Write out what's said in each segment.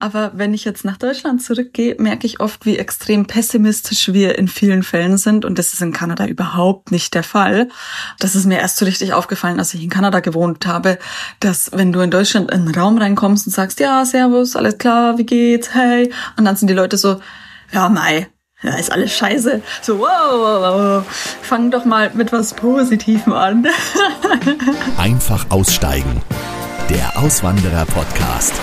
Aber wenn ich jetzt nach Deutschland zurückgehe, merke ich oft, wie extrem pessimistisch wir in vielen Fällen sind. Und das ist in Kanada überhaupt nicht der Fall. Das ist mir erst so richtig aufgefallen, als ich in Kanada gewohnt habe, dass wenn du in Deutschland in einen Raum reinkommst und sagst, ja, servus, alles klar, wie geht's, hey. Und dann sind die Leute so, ja, mei. Ja, ist alles scheiße. So, wow, fang doch mal mit was Positivem an. Einfach aussteigen. Der Auswanderer-Podcast.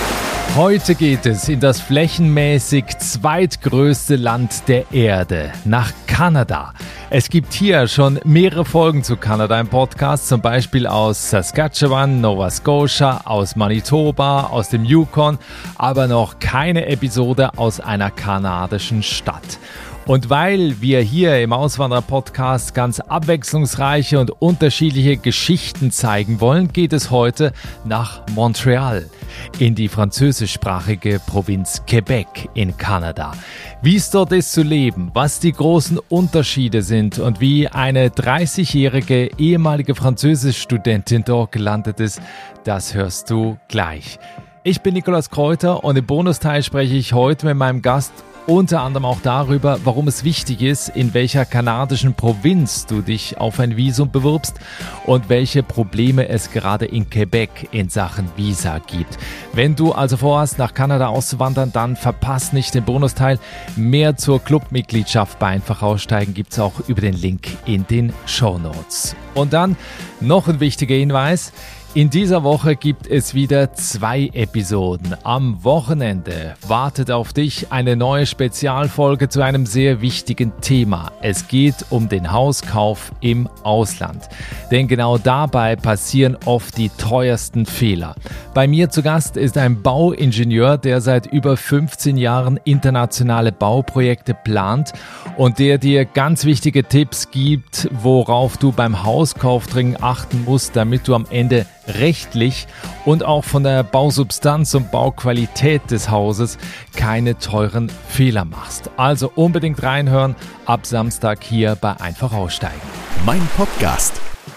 Heute geht es in das flächenmäßig zweitgrößte Land der Erde, nach Kanada. Es gibt hier schon mehrere Folgen zu Kanada im Podcast, zum Beispiel aus Saskatchewan, Nova Scotia, aus Manitoba, aus dem Yukon, aber noch keine Episode aus einer kanadischen Stadt. Und weil wir hier im Auswanderer-Podcast ganz abwechslungsreiche und unterschiedliche Geschichten zeigen wollen, geht es heute nach Montreal, in die französischsprachige Provinz Quebec in Kanada. Wie es dort ist zu leben, was die großen Unterschiede sind und wie eine 30-jährige ehemalige Französischstudentin dort gelandet ist, das hörst du gleich. Ich bin Nikolaus Kräuter und im Bonusteil spreche ich heute mit meinem Gast unter anderem auch darüber, warum es wichtig ist, in welcher kanadischen Provinz du dich auf ein Visum bewirbst und welche Probleme es gerade in Quebec in Sachen Visa gibt. Wenn du also vorhast, nach Kanada auszuwandern, dann verpasst nicht den Bonusteil. Mehr zur Clubmitgliedschaft bei Einfach aussteigen gibt's auch über den Link in den Shownotes. Und dann noch ein wichtiger Hinweis. In dieser Woche gibt es wieder 2 Episoden. Am Wochenende wartet auf dich eine neue Spezialfolge zu einem sehr wichtigen Thema. Es geht um den Hauskauf im Ausland. Denn genau dabei passieren oft die teuersten Fehler. Bei mir zu Gast ist ein Bauingenieur, der seit über 15 Jahren internationale Bauprojekte plant und der dir ganz wichtige Tipps gibt, worauf du beim Hauskauf dringend achten musst, damit du am Ende rechtlich und auch von der Bausubstanz und Bauqualität des Hauses keine teuren Fehler machst. Also unbedingt reinhören, ab Samstag hier bei Einfach aussteigen. Mein Podcast.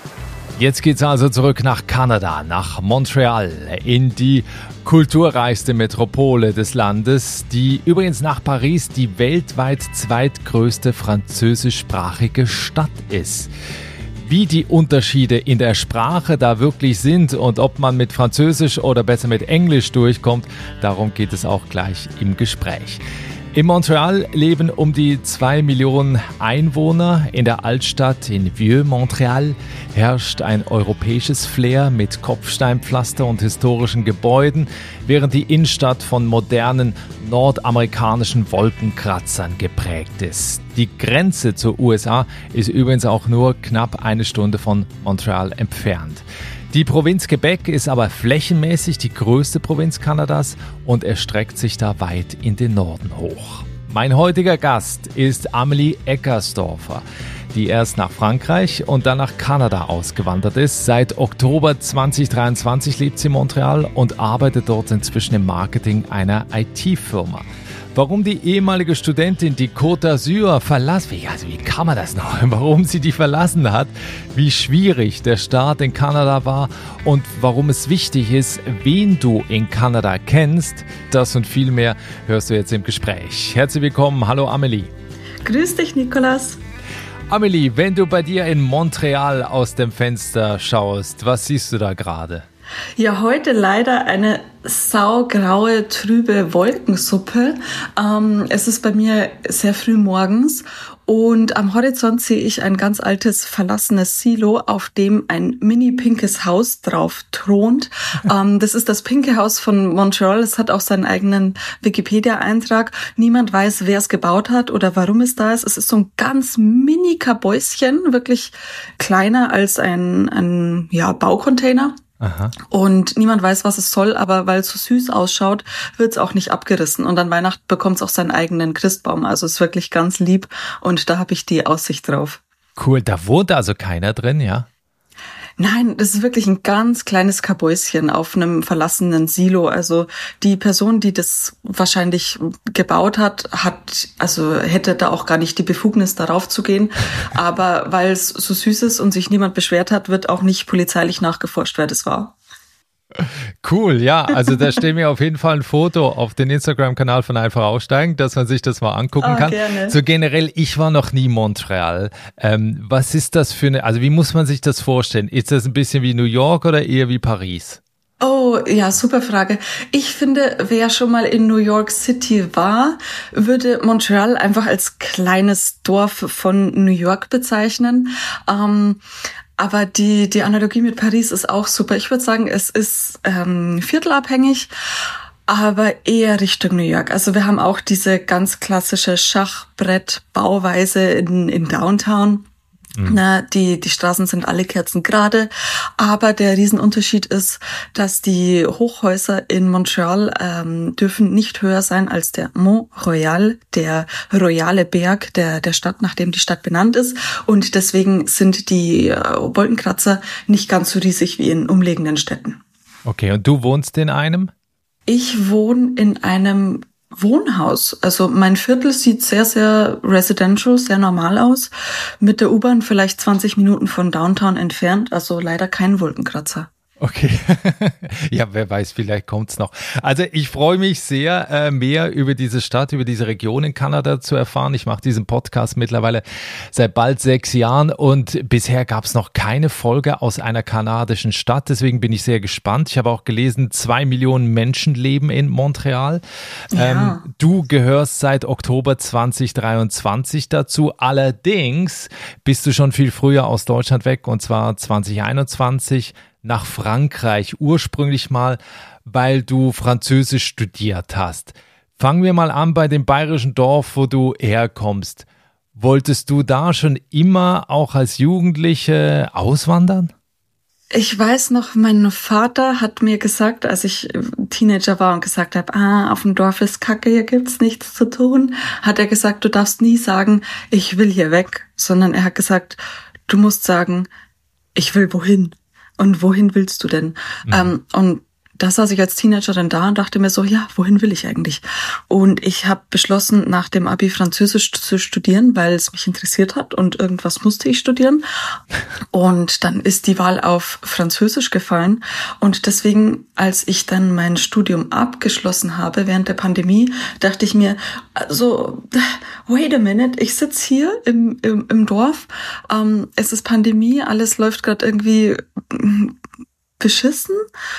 Jetzt geht's also zurück nach Kanada, nach Montreal, in die kulturreichste Metropole des Landes, die übrigens nach Paris die weltweit zweitgrößte französischsprachige Stadt ist. Wie die Unterschiede in der Sprache da wirklich sind und ob man mit Französisch oder besser mit Englisch durchkommt, darum geht es auch gleich im Gespräch. In Montreal leben um die 2 Millionen Einwohner. In der Altstadt in Vieux-Montréal herrscht ein europäisches Flair mit Kopfsteinpflaster und historischen Gebäuden, während die Innenstadt von modernen nordamerikanischen Wolkenkratzern geprägt ist. Die Grenze zur USA ist übrigens auch nur knapp eine Stunde von Montreal entfernt. Die Provinz Quebec ist aber flächenmäßig die größte Provinz Kanadas und erstreckt sich da weit in den Norden hoch. Mein heutiger Gast ist Amelie Eckersdorfer, die erst nach Frankreich und dann nach Kanada ausgewandert ist. Seit Oktober 2023 lebt sie in Montreal und arbeitet dort inzwischen im Marketing einer IT-Firma. Warum die ehemalige Studentin die Côte d'Azur wie kann man das noch? Warum sie die verlassen hat, wie schwierig der Start in Kanada war und warum es wichtig ist, wen du in Kanada kennst, das und viel mehr hörst du jetzt im Gespräch. Herzlich willkommen, hallo Amelie. Grüß dich, Nikolaus. Amelie, wenn du bei dir in Montreal aus dem Fenster schaust, was siehst du da gerade? Ja, heute leider eine saugraue, trübe Wolkensuppe. Es ist bei mir sehr früh morgens und am Horizont sehe ich ein ganz altes, verlassenes Silo, auf dem ein mini-pinkes Haus drauf thront. Das ist das pinke Haus von Montreal. Es hat auch seinen eigenen Wikipedia-Eintrag. Niemand weiß, wer es gebaut hat oder warum es da ist. Es ist so ein ganz mini-Kabäuschen, wirklich kleiner als ein Baucontainer. Aha. Und niemand weiß, was es soll, aber weil es so süß ausschaut, wird es auch nicht abgerissen. Und an Weihnachten bekommt es auch seinen eigenen Christbaum. Also ist wirklich ganz lieb und da habe ich die Aussicht drauf. Cool, da wohnt also keiner drin, ja? Nein, das ist wirklich ein ganz kleines Kabäuschen auf einem verlassenen Silo. Also die Person, die das wahrscheinlich gebaut hat, hätte da auch gar nicht die Befugnis, darauf zu gehen. Aber weil es so süß ist und sich niemand beschwert hat, wird auch nicht polizeilich nachgeforscht, wer das war. Cool, ja, also da stehen wir auf jeden Fall ein Foto auf den Instagram-Kanal von Einfach Aussteigen, dass man sich das mal angucken kann. Gerne. So generell, ich war noch nie in Montreal. Was ist das also wie muss man sich das vorstellen? Ist das ein bisschen wie New York oder eher wie Paris? Oh, ja, super Frage. Ich finde, wer schon mal in New York City war, würde Montreal einfach als kleines Dorf von New York bezeichnen. Aber die Analogie mit Paris ist auch super. Ich würde sagen, es ist viertelabhängig, aber eher Richtung New York. Also wir haben auch diese ganz klassische Schachbrettbauweise in Downtown. Na, die Straßen sind alle kerzengerade, aber der Riesenunterschied ist, dass die Hochhäuser in Montreal dürfen nicht höher sein als der Mont Royal, der royale Berg der Stadt, nach dem die Stadt benannt ist. Und deswegen sind die Wolkenkratzer nicht ganz so riesig wie in umliegenden Städten. Okay, und du wohnst in einem? Ich wohne in einem Wohnhaus. Also mein Viertel sieht sehr, sehr residential, sehr normal aus. Mit der U-Bahn vielleicht 20 Minuten von Downtown entfernt. Also leider kein Wolkenkratzer. Okay, ja, wer weiß, vielleicht kommt's noch. Also ich freue mich sehr, mehr über diese Stadt, über diese Region in Kanada zu erfahren. Ich mache diesen Podcast mittlerweile seit bald 6 Jahren und bisher gab's noch keine Folge aus einer kanadischen Stadt. Deswegen bin ich sehr gespannt. Ich habe auch gelesen, 2 Millionen Menschen leben in Montreal. Ja. Du gehörst seit Oktober 2023 dazu. Allerdings bist du schon viel früher aus Deutschland weg, und zwar 2021. Nach Frankreich, ursprünglich mal, weil du Französisch studiert hast. Fangen wir mal an bei dem bayerischen Dorf, wo du herkommst. Wolltest du da schon immer auch als Jugendliche auswandern? Ich weiß noch, mein Vater hat mir gesagt, als ich Teenager war und gesagt habe, auf dem Dorf ist Kacke, hier gibt's nichts zu tun, hat er gesagt, du darfst nie sagen, ich will hier weg, sondern er hat gesagt, du musst sagen, ich will wohin. Und wohin willst du denn? Und da saß ich als Teenager dann da und dachte mir so, ja, wohin will ich eigentlich? Und ich habe beschlossen, nach dem Abi Französisch zu studieren, weil es mich interessiert hat und irgendwas musste ich studieren. Und dann ist die Wahl auf Französisch gefallen. Und deswegen, als ich dann mein Studium abgeschlossen habe während der Pandemie, dachte ich mir, also, wait a minute, ich sitze hier im Dorf, es ist Pandemie, alles läuft gerade irgendwie beschissen,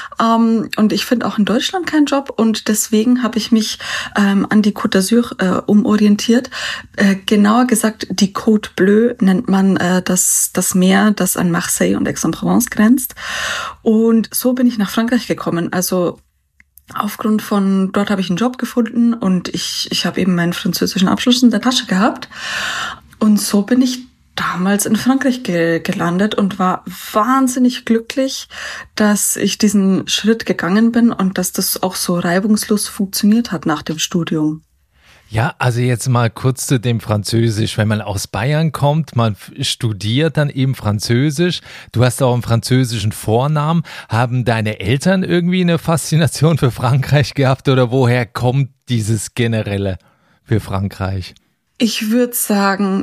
und ich finde auch in Deutschland keinen Job, und deswegen habe ich mich an die Côte d'Azur umorientiert. Genauer gesagt, die Côte Bleue nennt man das Meer, das an Marseille und Aix-en-Provence grenzt. Und so bin ich nach Frankreich gekommen. Also aufgrund von dort habe ich einen Job gefunden und ich habe eben meinen französischen Abschluss in der Tasche gehabt. Und so bin ich damals in Frankreich gelandet und war wahnsinnig glücklich, dass ich diesen Schritt gegangen bin und dass das auch so reibungslos funktioniert hat nach dem Studium. Ja, also jetzt mal kurz zu dem Französisch. Wenn man aus Bayern kommt, man studiert dann eben Französisch. Du hast auch einen französischen Vornamen. Haben deine Eltern irgendwie eine Faszination für Frankreich gehabt oder woher kommt dieses Generelle für Frankreich? Ich würde sagen,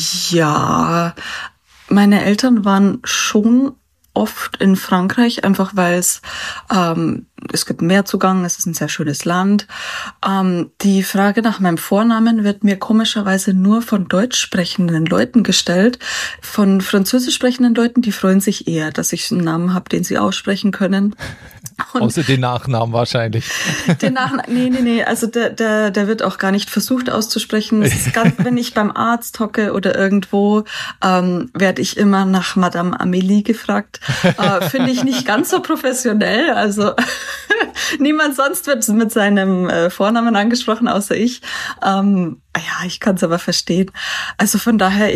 ja. Meine Eltern waren schon oft in Frankreich, einfach weil es gibt Meerzugang, es ist ein sehr schönes Land. Die Frage nach meinem Vornamen wird mir komischerweise nur von deutsch sprechenden Leuten gestellt. Von französisch sprechenden Leuten, die freuen sich eher, dass ich einen Namen habe, den sie aussprechen können. Und außer den Nachnamen wahrscheinlich. Den Nachnamen, nee, also der wird auch gar nicht versucht auszusprechen. Es ist ganz, wenn ich beim Arzt hocke oder irgendwo, werde ich immer nach Madame Amélie gefragt. Finde ich nicht ganz so professionell, also niemand sonst wird mit seinem Vornamen angesprochen, außer ich. Ja, ich kann es aber verstehen. Also von daher,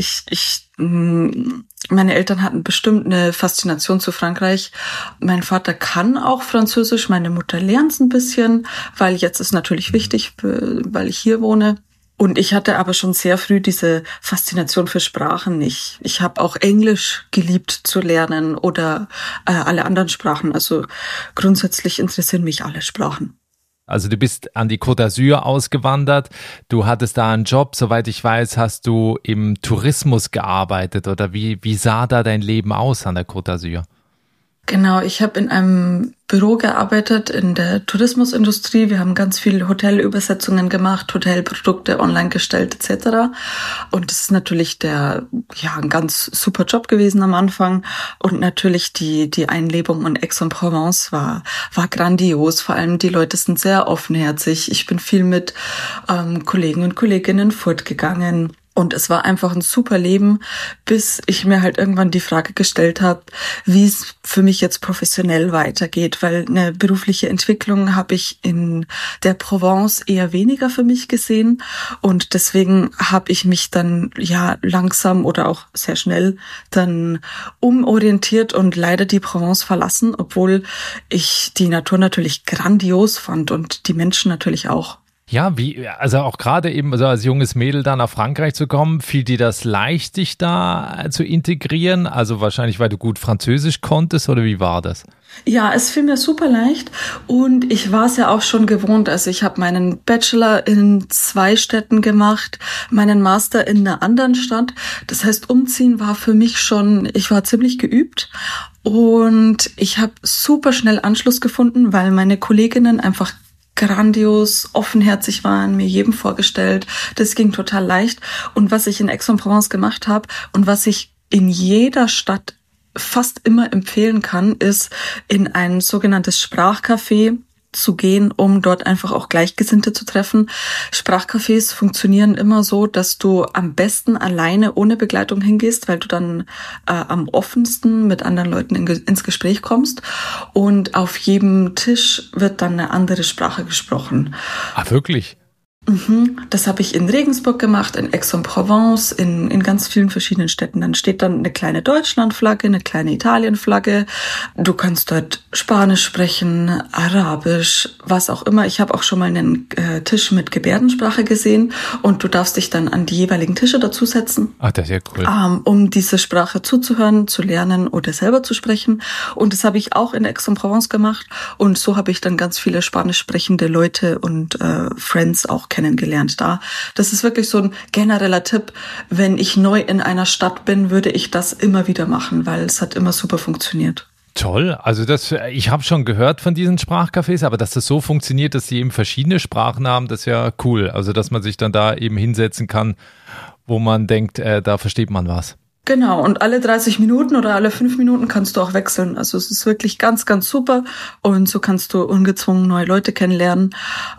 meine Eltern hatten bestimmt eine Faszination zu Frankreich. Mein Vater kann auch Französisch, meine Mutter lernt es ein bisschen, weil jetzt ist natürlich wichtig, weil ich hier wohne. Und ich hatte aber schon sehr früh diese Faszination für Sprachen. Ich habe auch Englisch geliebt zu lernen oder alle anderen Sprachen. Also grundsätzlich interessieren mich alle Sprachen. Also du bist an die Côte d'Azur ausgewandert, du hattest da einen Job, soweit ich weiß, hast du im Tourismus gearbeitet oder wie sah da dein Leben aus an der Côte d'Azur? Genau, ich habe in einem Büro gearbeitet in der Tourismusindustrie. Wir haben ganz viele Hotelübersetzungen gemacht, Hotelprodukte online gestellt etc. Und das ist natürlich ein ganz super Job gewesen am Anfang. Und natürlich die Einlebung in Aix-en-Provence war grandios. Vor allem die Leute sind sehr offenherzig. Ich bin viel mit Kollegen und Kolleginnen fortgegangen. Und es war einfach ein super Leben, bis ich mir halt irgendwann die Frage gestellt habe, wie es für mich jetzt professionell weitergeht, weil eine berufliche Entwicklung habe ich in der Provence eher weniger für mich gesehen. Und deswegen habe ich mich dann langsam oder auch sehr schnell dann umorientiert und leider die Provence verlassen, obwohl ich die Natur natürlich grandios fand und die Menschen natürlich auch. Ja, also auch gerade eben also als junges Mädel da nach Frankreich zu kommen, fiel dir das leicht, dich da zu integrieren? Also wahrscheinlich, weil du gut Französisch konntest oder wie war das? Ja, es fiel mir super leicht und ich war es ja auch schon gewohnt. Also ich habe meinen Bachelor in 2 Städten gemacht, meinen Master in einer anderen Stadt. Das heißt, umziehen war für mich ich war ziemlich geübt und ich habe super schnell Anschluss gefunden, weil meine Kolleginnen einfach grandios, offenherzig waren, mir jedem vorgestellt. Das ging total leicht. Und was ich in Aix-en-Provence gemacht habe und was ich in jeder Stadt fast immer empfehlen kann, ist in ein sogenanntes Sprachcafé zu gehen, um dort einfach auch Gleichgesinnte zu treffen. Sprachcafés funktionieren immer so, dass du am besten alleine ohne Begleitung hingehst, weil du dann am offensten mit anderen Leuten ins Gespräch kommst. Und auf jedem Tisch wird dann eine andere Sprache gesprochen. Ah, wirklich? Das habe ich in Regensburg gemacht, in Aix-en-Provence, in ganz vielen verschiedenen Städten. Dann steht dann eine kleine Deutschlandflagge, eine kleine Italienflagge. Du kannst dort Spanisch sprechen, Arabisch, was auch immer. Ich habe auch schon mal einen Tisch mit Gebärdensprache gesehen und du darfst dich dann an die jeweiligen Tische dazusetzen. Ach, das ist ja cool. Um diese Sprache zuzuhören, zu lernen oder selber zu sprechen. Und das habe ich auch in Aix-en-Provence gemacht. Und so habe ich dann ganz viele spanisch sprechende Leute und Friends auch kennengelernt da. Das ist wirklich so ein genereller Tipp. Wenn ich neu in einer Stadt bin, würde ich das immer wieder machen, weil es hat immer super funktioniert. Toll, also ich habe schon gehört von diesen Sprachcafés, aber dass das so funktioniert, dass sie eben verschiedene Sprachen haben, das ist ja cool. Also dass man sich dann da eben hinsetzen kann, wo man denkt, da versteht man was. Genau, und alle 30 Minuten oder alle 5 Minuten kannst du auch wechseln. Also es ist wirklich ganz, ganz super und so kannst du ungezwungen neue Leute kennenlernen.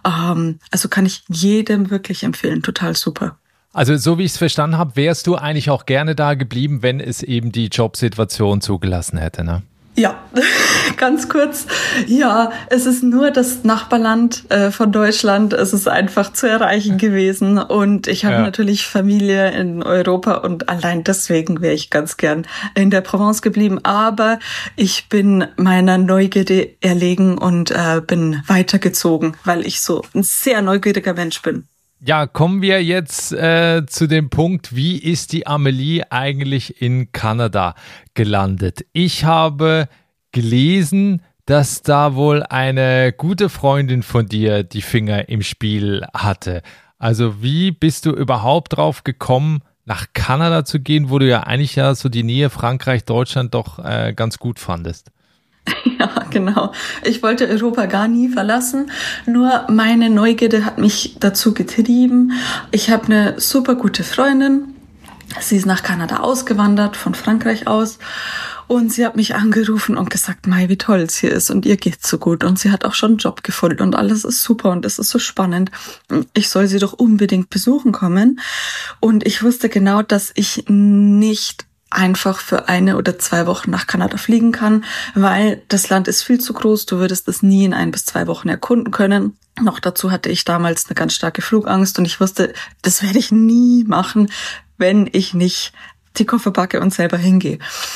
Also kann ich jedem wirklich empfehlen, total super. Also so wie ich es verstanden habe, wärst du eigentlich auch gerne da geblieben, wenn es eben die Jobsituation zugelassen hätte, ne? Ja, ganz kurz. Ja, es ist nur das Nachbarland von Deutschland. Es ist einfach zu erreichen gewesen. Und ich habe natürlich Familie in Europa und allein deswegen wäre ich ganz gern in der Provence geblieben. Aber ich bin meiner Neugierde erlegen und bin weitergezogen, weil ich so ein sehr neugieriger Mensch bin. Ja, kommen wir jetzt zu dem Punkt, wie ist die Amelie eigentlich in Kanada gelandet? Ich habe gelesen, dass da wohl eine gute Freundin von dir die Finger im Spiel hatte. Also wie bist du überhaupt drauf gekommen, nach Kanada zu gehen, wo du ja eigentlich so die Nähe Frankreich, Deutschland doch ganz gut fandest? Ja, genau. Ich wollte Europa gar nie verlassen, nur meine Neugierde hat mich dazu getrieben. Ich habe eine super gute Freundin, sie ist nach Kanada ausgewandert, von Frankreich aus. Und sie hat mich angerufen und gesagt, Mai, wie toll es hier ist und ihr geht's so gut. Und sie hat auch schon einen Job gefunden und alles ist super und es ist so spannend. Ich soll sie doch unbedingt besuchen kommen. Und ich wusste genau, dass ich nicht einfach für 1 oder 2 Wochen nach Kanada fliegen kann, weil das Land ist viel zu groß. Du würdest es nie in 1 bis 2 Wochen erkunden können. Noch dazu hatte ich damals eine ganz starke Flugangst und ich wusste, das werde ich nie machen, wenn ich nicht die Koffer packe und selber hingehe.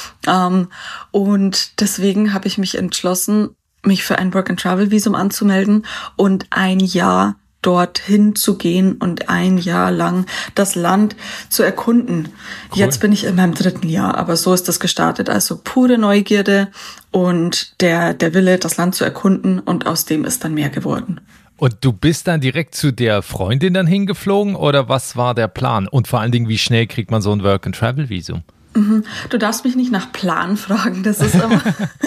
Und deswegen habe ich mich entschlossen, mich für ein Work-and-Travel-Visum anzumelden und 1 Jahr dorthin zu gehen und 1 Jahr lang das Land zu erkunden. Cool. Jetzt bin ich in meinem 3. Jahr, aber so ist das gestartet. Also pure Neugierde und der Wille, das Land zu erkunden und aus dem ist dann mehr geworden. Und du bist dann direkt zu der Freundin dann hingeflogen oder was war der Plan? Und vor allen Dingen, wie schnell kriegt man so ein Work-and-Travel-Visum? Du darfst mich nicht nach Plan fragen, das ist immer...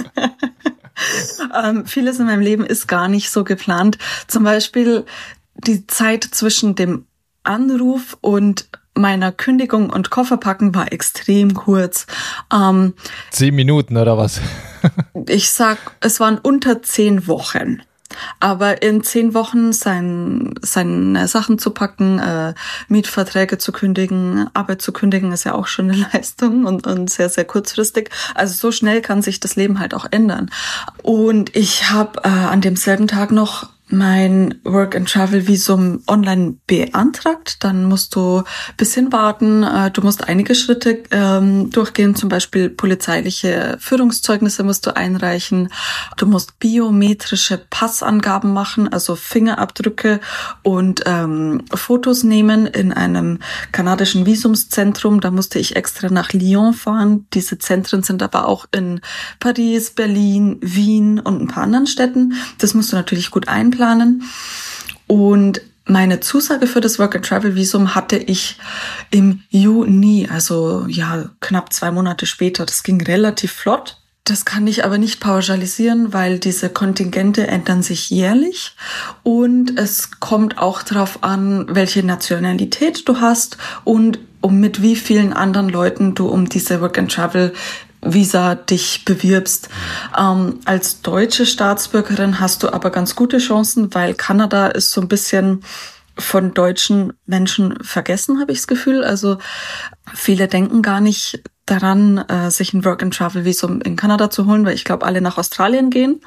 Vieles in meinem Leben ist gar nicht so geplant. Zum Beispiel die Zeit zwischen dem Anruf und meiner Kündigung und Kofferpacken war extrem kurz. 10 Minuten oder was? Ich sag, es waren unter 10 Wochen. Aber in 10 Wochen seine Sachen zu packen, Mietverträge zu kündigen, Arbeit zu kündigen, ist ja auch schon eine Leistung und sehr, sehr kurzfristig. Also so schnell kann sich das Leben halt auch ändern. Und ich habe an demselben Tag noch mein Work-and-Travel-Visum online beantragt. Dann musst du ein bisschen warten. Du musst einige Schritte durchgehen, zum Beispiel polizeiliche Führungszeugnisse musst du einreichen. Du musst biometrische Passangaben machen, also Fingerabdrücke und Fotos nehmen in einem kanadischen Visumszentrum. Da musste ich extra nach Lyon fahren. Diese Zentren sind aber auch in Paris, Berlin, Wien und ein paar anderen Städten. Das musst du natürlich gut einplanen. Und meine Zusage für das Work-and-Travel-Visum hatte ich im Juni, also ja knapp 2 Monate später. Das ging relativ flott. Das kann ich aber nicht pauschalisieren, weil diese Kontingente ändern sich jährlich und es kommt auch darauf an, welche Nationalität du hast und mit wie vielen anderen Leuten du um diese Work-and-Travel-Visa dich bewirbst. Als deutsche Staatsbürgerin hast du aber ganz gute Chancen, weil Kanada ist so ein bisschen von deutschen Menschen vergessen, habe ich das Gefühl. Also viele denken gar nicht daran, sich ein Work-and-Travel-Visum in Kanada zu holen, weil ich glaube, alle nach Australien gehen.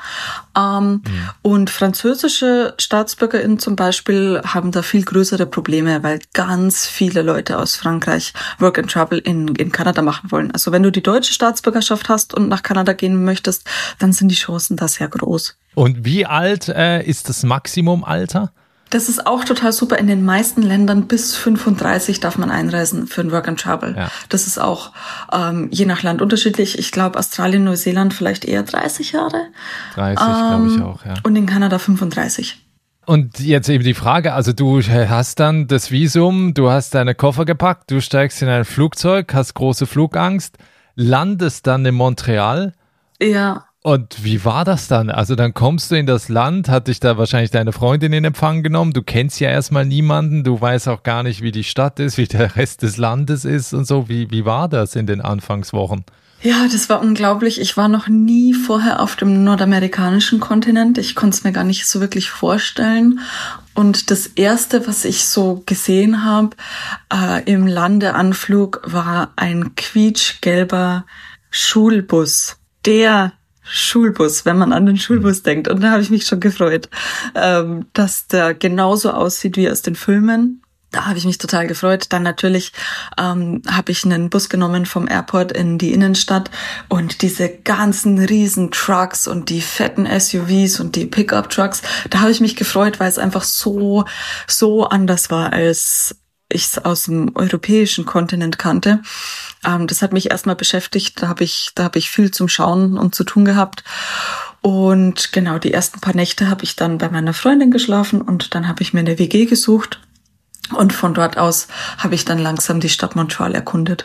Und französische StaatsbürgerInnen zum Beispiel haben da viel größere Probleme, weil ganz viele Leute aus Frankreich Work-and-Travel in Kanada machen wollen. Also wenn du die deutsche Staatsbürgerschaft hast und nach Kanada gehen möchtest, dann sind die Chancen da sehr groß. Und wie alt ist das Maximumalter? Das ist auch total super. In den meisten Ländern bis 35 darf man einreisen für ein Work and Travel. Ja. Das ist auch je nach Land unterschiedlich. Ich glaube, Australien, Neuseeland vielleicht eher 30 Jahre. 30, glaube ich auch, ja. Und in Kanada 35. Und jetzt eben die Frage, also du hast dann das Visum, du hast deine Koffer gepackt, du steigst in ein Flugzeug, hast große Flugangst, landest dann in Montreal. Ja. Und wie war das dann? Also dann kommst du in das Land, hat dich da wahrscheinlich deine Freundin in Empfang genommen, du kennst ja erstmal niemanden, du weißt auch gar nicht, wie die Stadt ist, wie der Rest des Landes ist und so. Wie war das in den Anfangswochen? Ja, das war unglaublich. Ich war noch nie vorher auf dem nordamerikanischen Kontinent. Ich konnte es mir gar nicht so wirklich vorstellen. Und das Erste, was ich so gesehen habe im Landeanflug, war ein quietschgelber Schulbus. Der Schulbus, wenn man an den Schulbus denkt. Und da habe ich mich schon gefreut, dass der genauso aussieht wie aus den Filmen. Da habe ich mich total gefreut. Dann natürlich habe ich einen Bus genommen vom Airport in die Innenstadt und diese ganzen riesen Trucks und die fetten SUVs und die Pickup-Trucks. Da habe ich mich gefreut, weil es einfach so anders war, als ich es aus dem europäischen Kontinent kannte. Das hat mich erstmal beschäftigt. Da habe ich viel zum Schauen und zu tun gehabt. Und genau, die ersten paar Nächte habe ich dann bei meiner Freundin geschlafen und dann habe ich mir eine WG gesucht. Und von dort aus habe ich dann langsam die Stadt Montreal erkundet.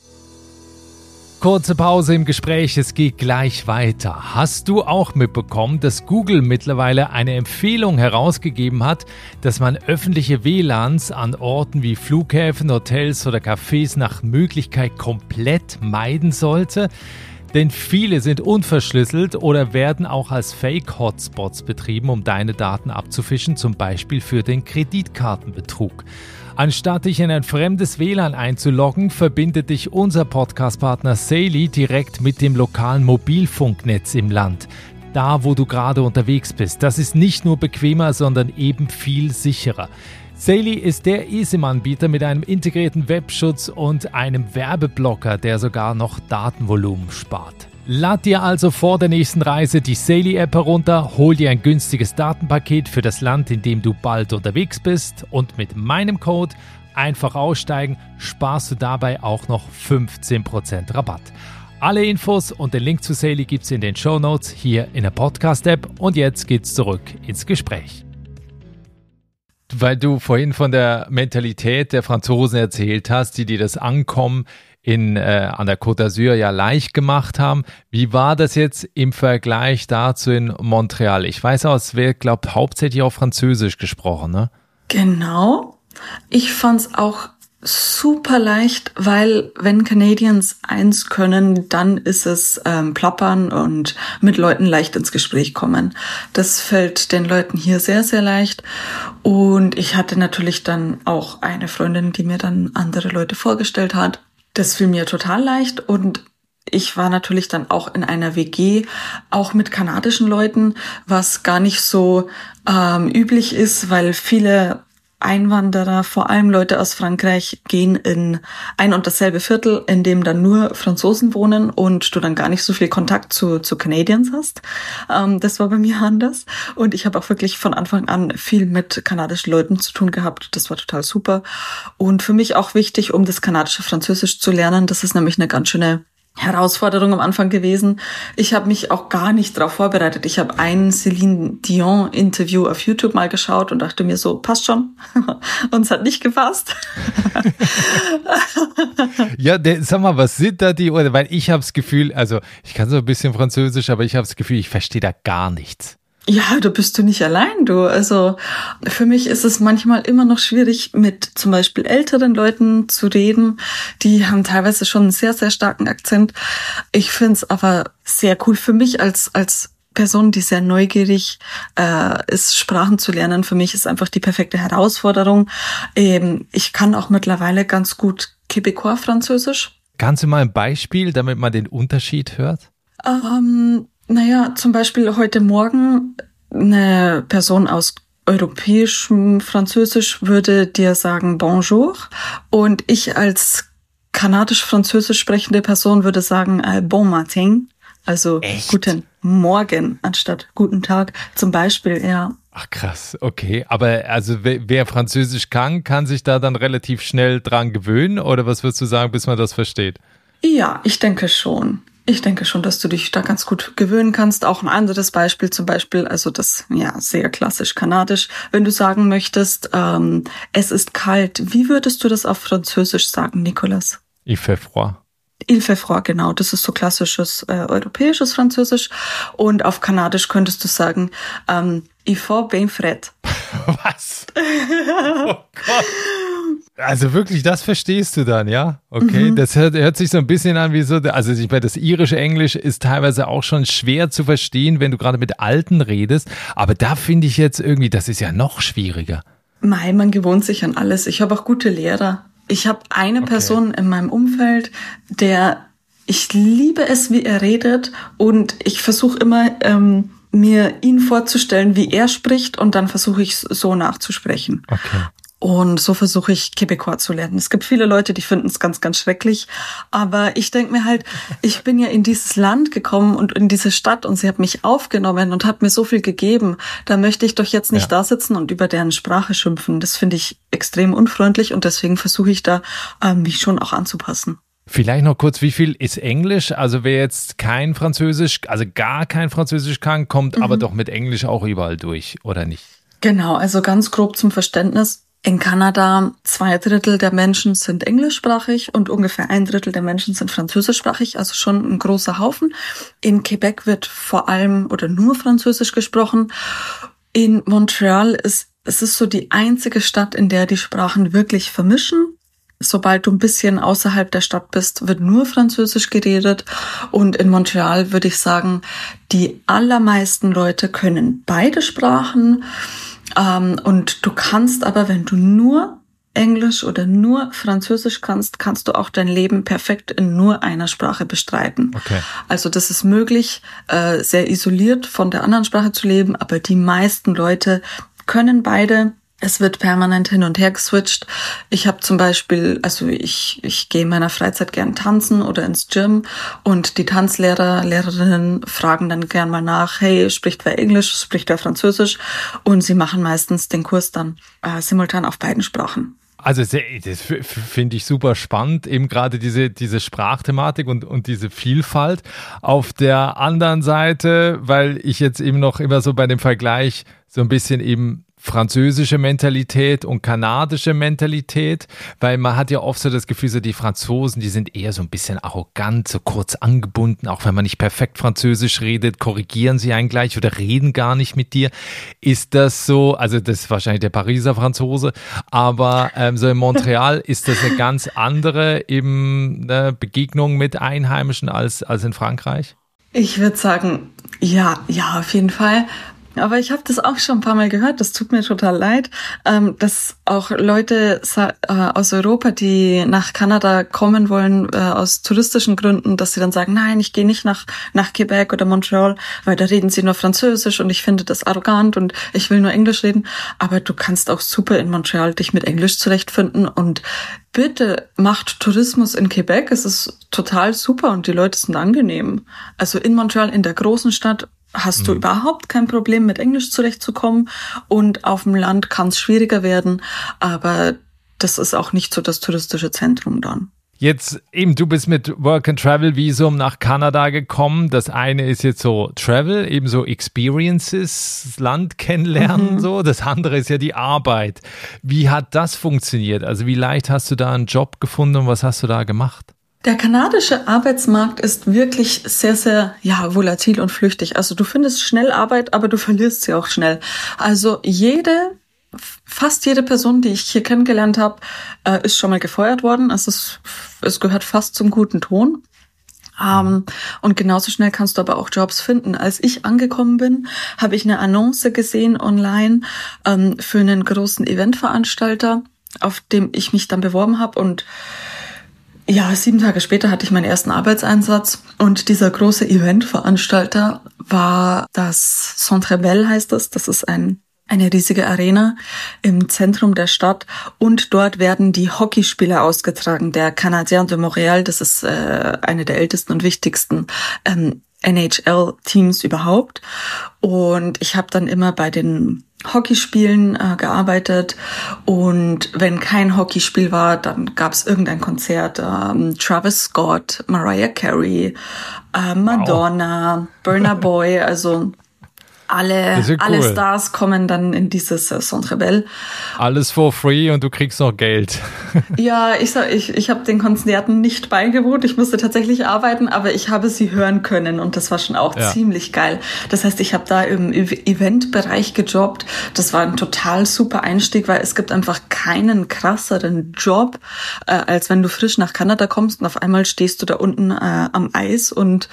Kurze Pause im Gespräch, es geht gleich weiter. Hast du auch mitbekommen, dass Google mittlerweile eine Empfehlung herausgegeben hat, dass man öffentliche WLANs an Orten wie Flughäfen, Hotels oder Cafés nach Möglichkeit komplett meiden sollte? Denn viele sind unverschlüsselt oder werden auch als Fake-Hotspots betrieben, um deine Daten abzufischen, zum Beispiel für den Kreditkartenbetrug. Anstatt dich in ein fremdes WLAN einzuloggen, verbindet dich unser Podcast-Partner Saily direkt mit dem lokalen Mobilfunknetz im Land. Da, wo du gerade unterwegs bist. Das ist nicht nur bequemer, sondern eben viel sicherer. Saily ist der eSIM-Anbieter mit einem integrierten Webschutz und einem Werbeblocker, der sogar noch Datenvolumen spart. Lad dir also vor der nächsten Reise die Saily-App herunter, hol dir ein günstiges Datenpaket für das Land, in dem du bald unterwegs bist und mit meinem Code einfach aussteigen, sparst du dabei auch noch 15% Rabatt. Alle Infos und den Link zu Saily gibt's in den Shownotes hier in der Podcast-App und jetzt geht's zurück ins Gespräch. Weil du vorhin von der Mentalität der Franzosen erzählt hast, die das Ankommen an der Côte d'Azur ja leicht gemacht haben. Wie war das jetzt im Vergleich dazu in Montreal? Ich weiß auch, es wird, glaube ich, hauptsächlich auch Französisch gesprochen, ne? Genau. Ich fand's auch super leicht, weil wenn Canadians eins können, dann ist es plappern und mit Leuten leicht ins Gespräch kommen. Das fällt den Leuten hier sehr, sehr leicht. Und ich hatte natürlich dann auch eine Freundin, die mir dann andere Leute vorgestellt hat. Das fiel mir total leicht und ich war natürlich dann auch in einer WG, auch mit kanadischen Leuten, was gar nicht so üblich ist, weil viele Einwanderer, vor allem Leute aus Frankreich, gehen in ein und dasselbe Viertel, in dem dann nur Franzosen wohnen und du dann gar nicht so viel Kontakt zu Canadians hast. Das war bei mir anders. Und ich habe auch wirklich von Anfang an viel mit kanadischen Leuten zu tun gehabt. Das war total super. Und für mich auch wichtig, um das kanadische Französisch zu lernen. Das ist nämlich eine ganz schöne Herausforderung am Anfang gewesen. Ich habe mich auch gar nicht darauf vorbereitet. Ich habe ein Celine Dion-Interview auf YouTube mal geschaut und dachte mir so, passt schon. Und es hat nicht gepasst. Ja, sag mal, was sind da die, oder weil ich habe das Gefühl, also ich kann so ein bisschen Französisch, aber ich habe das Gefühl, ich verstehe da gar nichts. Ja, da bist du nicht allein, du. Also für mich ist es manchmal immer noch schwierig, mit zum Beispiel älteren Leuten zu reden. Die haben teilweise schon einen sehr, sehr starken Akzent. Ich finde es aber sehr cool für mich als Person, die sehr neugierig ist, Sprachen zu lernen. Für mich ist einfach die perfekte Herausforderung. Ich kann auch mittlerweile ganz gut Québécois-Französisch. Kannst du mal ein Beispiel, damit man den Unterschied hört? Naja, zum Beispiel heute Morgen eine Person aus europäischem Französisch würde dir sagen Bonjour und ich als kanadisch-französisch sprechende Person würde sagen Bon matin, also Echt? Guten Morgen anstatt Guten Tag zum Beispiel, ja. Ach krass, okay. Aber also wer Französisch kann sich da dann relativ schnell dran gewöhnen oder was würdest du sagen, bis man das versteht? Ja, ich denke schon. Ich denke schon, dass du dich da ganz gut gewöhnen kannst. Auch ein anderes Beispiel zum Beispiel, also das, ja, sehr klassisch kanadisch. Wenn du sagen möchtest, es ist kalt, wie würdest du das auf Französisch sagen, Nicolas? Il fait froid. Il fait froid, genau. Das ist so klassisches europäisches Französisch. Und auf Kanadisch könntest du sagen, il faut bien frais. Was? Oh Gott. Also wirklich, das verstehst du dann, ja? Okay, Das hört sich so ein bisschen an wie so, also ich meine, das irische Englisch ist teilweise auch schon schwer zu verstehen, wenn du gerade mit Alten redest, aber da finde ich jetzt irgendwie, das ist ja noch schwieriger. Mei, man gewöhnt sich an alles. Ich habe auch gute Lehrer. Ich habe eine Person in meinem Umfeld, ich liebe es, wie er redet und ich versuche immer, mir ihn vorzustellen, wie er spricht und dann versuche ich so nachzusprechen. Okay. Und so versuche ich Québécois zu lernen. Es gibt viele Leute, die finden es ganz, ganz schrecklich. Aber ich denke mir halt, ich bin ja in dieses Land gekommen und in diese Stadt und sie hat mich aufgenommen und hat mir so viel gegeben. Da möchte ich doch jetzt nicht da sitzen und über deren Sprache schimpfen. Das finde ich extrem unfreundlich und deswegen versuche ich da, mich schon auch anzupassen. Vielleicht noch kurz, wie viel ist Englisch? Also wer jetzt kein Französisch, also gar kein Französisch kann, kommt aber doch mit Englisch auch überall durch, oder nicht? Genau, also ganz grob zum Verständnis. In Kanada 2/3 der Menschen sind englischsprachig und ungefähr 1/3 der Menschen sind französischsprachig, also schon ein großer Haufen. In Quebec wird vor allem oder nur Französisch gesprochen. In Montreal es ist so die einzige Stadt, in der die Sprachen wirklich vermischen. Sobald du ein bisschen außerhalb der Stadt bist, wird nur Französisch geredet. Und in Montreal würde ich sagen, die allermeisten Leute können beide Sprachen. Und du kannst aber, wenn du nur Englisch oder nur Französisch kannst, kannst du auch dein Leben perfekt in nur einer Sprache bestreiten. Okay. Also das ist möglich, sehr isoliert von der anderen Sprache zu leben, aber die meisten Leute können beide. Es wird permanent hin und her geswitcht. Ich habe zum Beispiel, also ich gehe in meiner Freizeit gern tanzen oder ins Gym und die Tanzlehrer, Lehrerinnen fragen dann gern mal nach, hey, spricht wer Englisch, spricht wer Französisch? Und sie machen meistens den Kurs dann simultan auf beiden Sprachen. Also das finde ich super spannend, eben gerade diese Sprachthematik und diese Vielfalt. Auf der anderen Seite, weil ich jetzt eben noch immer so bei dem Vergleich so ein bisschen eben französische Mentalität und kanadische Mentalität, weil man hat ja oft so das Gefühl, so die Franzosen, die sind eher so ein bisschen arrogant, so kurz angebunden, auch wenn man nicht perfekt Französisch redet, korrigieren sie einen gleich oder reden gar nicht mit dir. Ist das so, also das ist wahrscheinlich der Pariser Franzose, aber so in Montreal ist das eine ganz andere eben Begegnung mit Einheimischen als in Frankreich? Ich würde sagen, ja, auf jeden Fall. Aber ich habe das auch schon ein paar Mal gehört, das tut mir total leid, dass auch Leute aus Europa, die nach Kanada kommen wollen, aus touristischen Gründen, dass sie dann sagen, nein, ich gehe nicht nach Quebec oder Montreal, weil da reden sie nur Französisch und ich finde das arrogant und ich will nur Englisch reden. Aber du kannst auch super in Montreal dich mit Englisch zurechtfinden und bitte macht Tourismus in Quebec, es ist total super und die Leute sind angenehm. Also in Montreal, in der großen Stadt, hast du überhaupt kein Problem, mit Englisch zurechtzukommen und auf dem Land kann es schwieriger werden, aber das ist auch nicht so das touristische Zentrum dann. Jetzt eben, du bist mit Work-and-Travel-Visum nach Kanada gekommen. Das eine ist jetzt so Travel, eben so Experiences, das Land kennenlernen, so. Das andere ist ja die Arbeit. Wie hat das funktioniert? Also wie leicht hast du da einen Job gefunden und was hast du da gemacht? Der kanadische Arbeitsmarkt ist wirklich sehr, sehr, volatil und flüchtig. Also du findest schnell Arbeit, aber du verlierst sie auch schnell. Also fast jede Person, die ich hier kennengelernt habe, ist schon mal gefeuert worden. Also es gehört fast zum guten Ton. Und genauso schnell kannst du aber auch Jobs finden. Als ich angekommen bin, habe ich eine Annonce gesehen online für einen großen Eventveranstalter, auf dem ich mich dann beworben habe und 7 Tage später hatte ich meinen ersten Arbeitseinsatz und dieser große Eventveranstalter war das Centre Bell, heißt das. Das ist eine riesige Arena im Zentrum der Stadt und dort werden die Hockeyspiele ausgetragen. Der Canadien de Montréal, das ist eine der ältesten und wichtigsten NHL-Teams überhaupt. Und ich habe dann immer bei den Hockeyspielen gearbeitet und wenn kein Hockeyspiel war, dann gab es irgendein Konzert. Travis Scott, Mariah Carey, Madonna, Burna Boy, also alle Stars kommen dann in dieses Centre Bell. Alles for free und du kriegst noch Geld. Ja, ich habe den Konzerten nicht beigewohnt. Ich musste tatsächlich arbeiten, aber ich habe sie hören können und das war schon auch ziemlich geil. Das heißt, ich habe da im Eventbereich gejobbt. Das war ein total super Einstieg, weil es gibt einfach keinen krasseren Job, als wenn du frisch nach Kanada kommst und auf einmal stehst du da unten am Eis und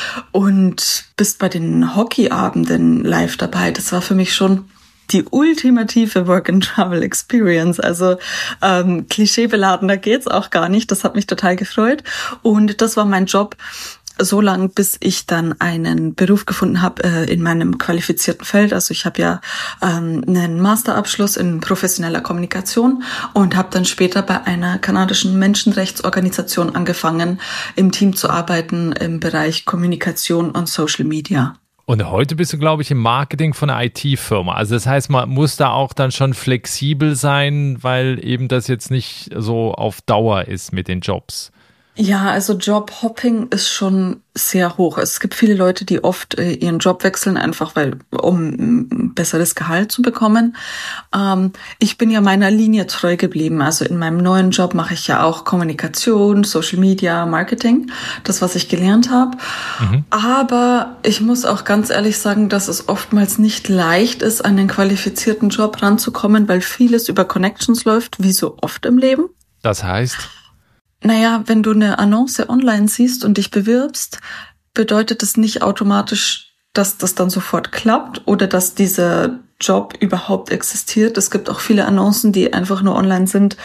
bist bei den Hockeyabenden live dabei. Das war für mich schon die ultimative Work-and-Travel-Experience. Also klischeebeladener geht's auch gar nicht. Das hat mich total gefreut. Und das war mein Job so lang, bis ich dann einen Beruf gefunden habe in meinem qualifizierten Feld. Also ich habe ja einen Masterabschluss in professioneller Kommunikation und habe dann später bei einer kanadischen Menschenrechtsorganisation angefangen, im Team zu arbeiten im Bereich Kommunikation und Social Media. Und heute bist du, glaube ich, im Marketing von einer IT-Firma. Also das heißt, man muss da auch dann schon flexibel sein, weil eben das jetzt nicht so auf Dauer ist mit den Jobs. Ja, also Jobhopping ist schon sehr hoch. Es gibt viele Leute, die oft ihren Job wechseln, einfach um ein besseres Gehalt zu bekommen. Ich bin ja meiner Linie treu geblieben. Also in meinem neuen Job mache ich ja auch Kommunikation, Social Media, Marketing, das, was ich gelernt habe. Aber ich muss auch ganz ehrlich sagen, dass es oftmals nicht leicht ist, an den qualifizierten Job ranzukommen, weil vieles über Connections läuft, wie so oft im Leben. Das heißt? Naja, wenn du eine Annonce online siehst und dich bewirbst, bedeutet es nicht automatisch, dass das dann sofort klappt oder dass dieser Job überhaupt existiert. Es gibt auch viele Annoncen, die einfach nur online sind,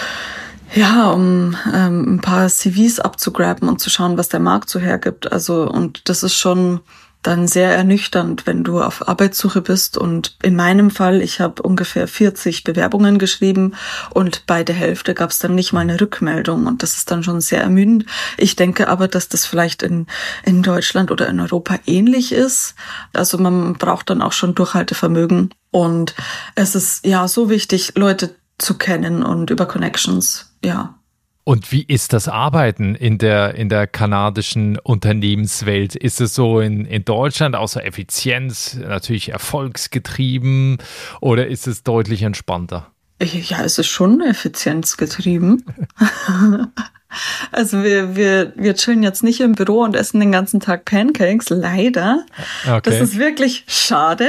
um ein paar CVs abzugraben und zu schauen, was der Markt so hergibt. Also, und das ist schon dann sehr ernüchternd, wenn du auf Arbeitssuche bist. Und in meinem Fall, ich habe ungefähr 40 Bewerbungen geschrieben und bei der Hälfte gab es dann nicht mal eine Rückmeldung. Und das ist dann schon sehr ermüdend. Ich denke aber, dass das vielleicht in Deutschland oder in Europa ähnlich ist. Also man braucht dann auch schon Durchhaltevermögen. Und es ist so wichtig, Leute zu kennen und über Connections, Und wie ist das Arbeiten in der kanadischen Unternehmenswelt? Ist es so in Deutschland außer Effizienz natürlich erfolgsgetrieben oder ist es deutlich entspannter? Ja, es ist schon effizienzgetrieben. Also wir chillen jetzt nicht im Büro und essen den ganzen Tag Pancakes, leider. Okay. Das ist wirklich schade.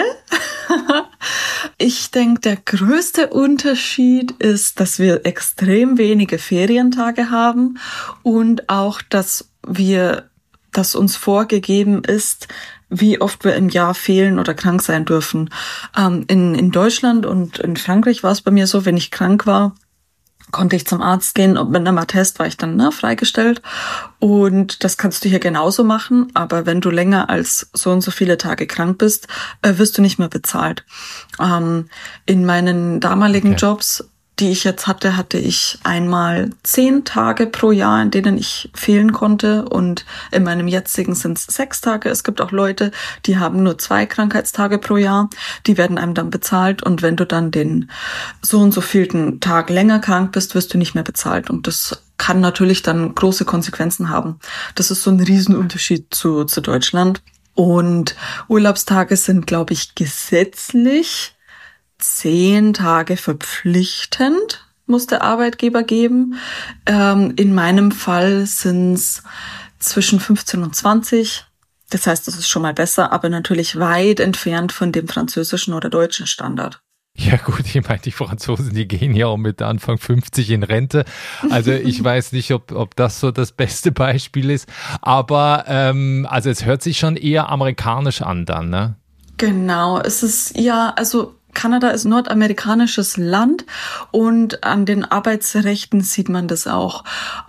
Ich denke, der größte Unterschied ist, dass wir extrem wenige Ferientage haben und auch, dass uns vorgegeben ist, wie oft wir im Jahr fehlen oder krank sein dürfen. In Deutschland und in Frankreich war es bei mir so, wenn ich krank war, konnte ich zum Arzt gehen und mit einem Attest war ich dann freigestellt. Und das kannst du hier genauso machen, aber wenn du länger als so und so viele Tage krank bist, wirst du nicht mehr bezahlt. In meinen damaligen Jobs, die ich jetzt hatte ich einmal 10 Tage pro Jahr, in denen ich fehlen konnte, und in meinem jetzigen sind es 6 Tage. Es gibt auch Leute, die haben nur 2 Krankheitstage pro Jahr, die werden einem dann bezahlt, und wenn du dann den so und so vielten Tag länger krank bist, wirst du nicht mehr bezahlt, und das kann natürlich dann große Konsequenzen haben. Das ist so ein Riesenunterschied zu Deutschland. Und Urlaubstage sind, glaube ich, gesetzlich 10 Tage verpflichtend, muss der Arbeitgeber geben. In meinem Fall sind es zwischen 15 und 20. Das heißt, das ist schon mal besser, aber natürlich weit entfernt von dem französischen oder deutschen Standard. Ja gut, ich meine, die Franzosen, die gehen ja auch mit Anfang 50 in Rente. Also ich weiß nicht, ob das so das beste Beispiel ist. Aber also es hört sich schon eher amerikanisch an dann, ne? Genau, es ist Kanada ist ein nordamerikanisches Land, und an den Arbeitsrechten sieht man das auch.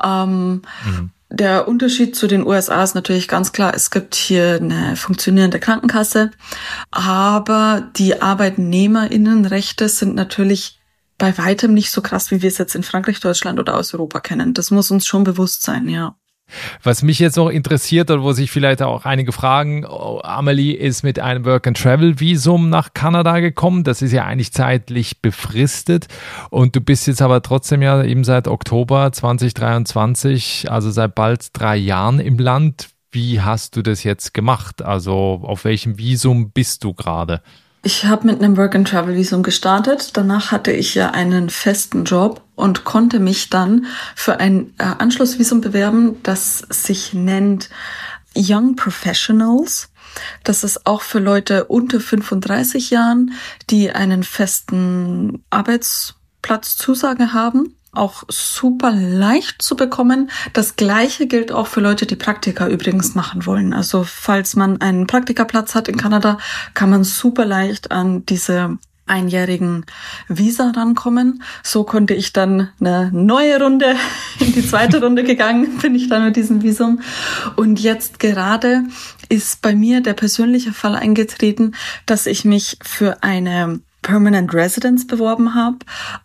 Der Unterschied zu den USA ist natürlich ganz klar, es gibt hier eine funktionierende Krankenkasse, aber die ArbeitnehmerInnenrechte sind natürlich bei weitem nicht so krass, wie wir es jetzt in Frankreich, Deutschland oder aus Europa kennen. Das muss uns schon bewusst sein, ja. Was mich jetzt noch interessiert oder wo sich vielleicht auch einige fragen, Amelie ist mit einem Work-and-Travel-Visum nach Kanada gekommen. Das ist ja eigentlich zeitlich befristet, und du bist jetzt aber trotzdem ja eben seit Oktober 2023, also seit bald 3 Jahren im Land. Wie hast du das jetzt gemacht? Also auf welchem Visum bist du gerade? Ich habe mit einem Work-and-Travel-Visum gestartet. Danach hatte ich ja einen festen Job und konnte mich dann für ein Anschlussvisum bewerben, das sich nennt Young Professionals. Das ist auch für Leute unter 35 Jahren, die einen festen Arbeitsplatzzusage haben. Auch super leicht zu bekommen. Das Gleiche gilt auch für Leute, die Praktika übrigens machen wollen. Also falls man einen Praktikaplatz hat in Kanada, kann man super leicht an diese einjährigen Visa rankommen. So konnte ich dann eine neue Runde, in die zweite Runde gegangen, bin ich dann mit diesem Visum. Und jetzt gerade ist bei mir der persönliche Fall eingetreten, dass ich mich für eine Permanent Residence beworben habe.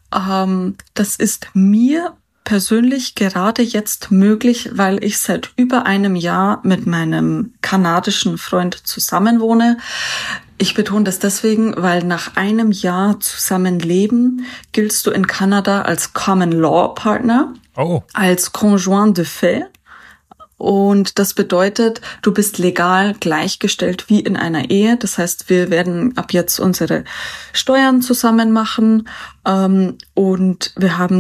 Das ist mir persönlich gerade jetzt möglich, weil ich seit über einem Jahr mit meinem kanadischen Freund zusammenwohne. Ich betone das deswegen, weil nach einem Jahr Zusammenleben giltst du in Kanada als Common Law Partner, als Conjoint de fait. Und das bedeutet, du bist legal gleichgestellt wie in einer Ehe. Das heißt, wir werden ab jetzt unsere Steuern zusammen machen, und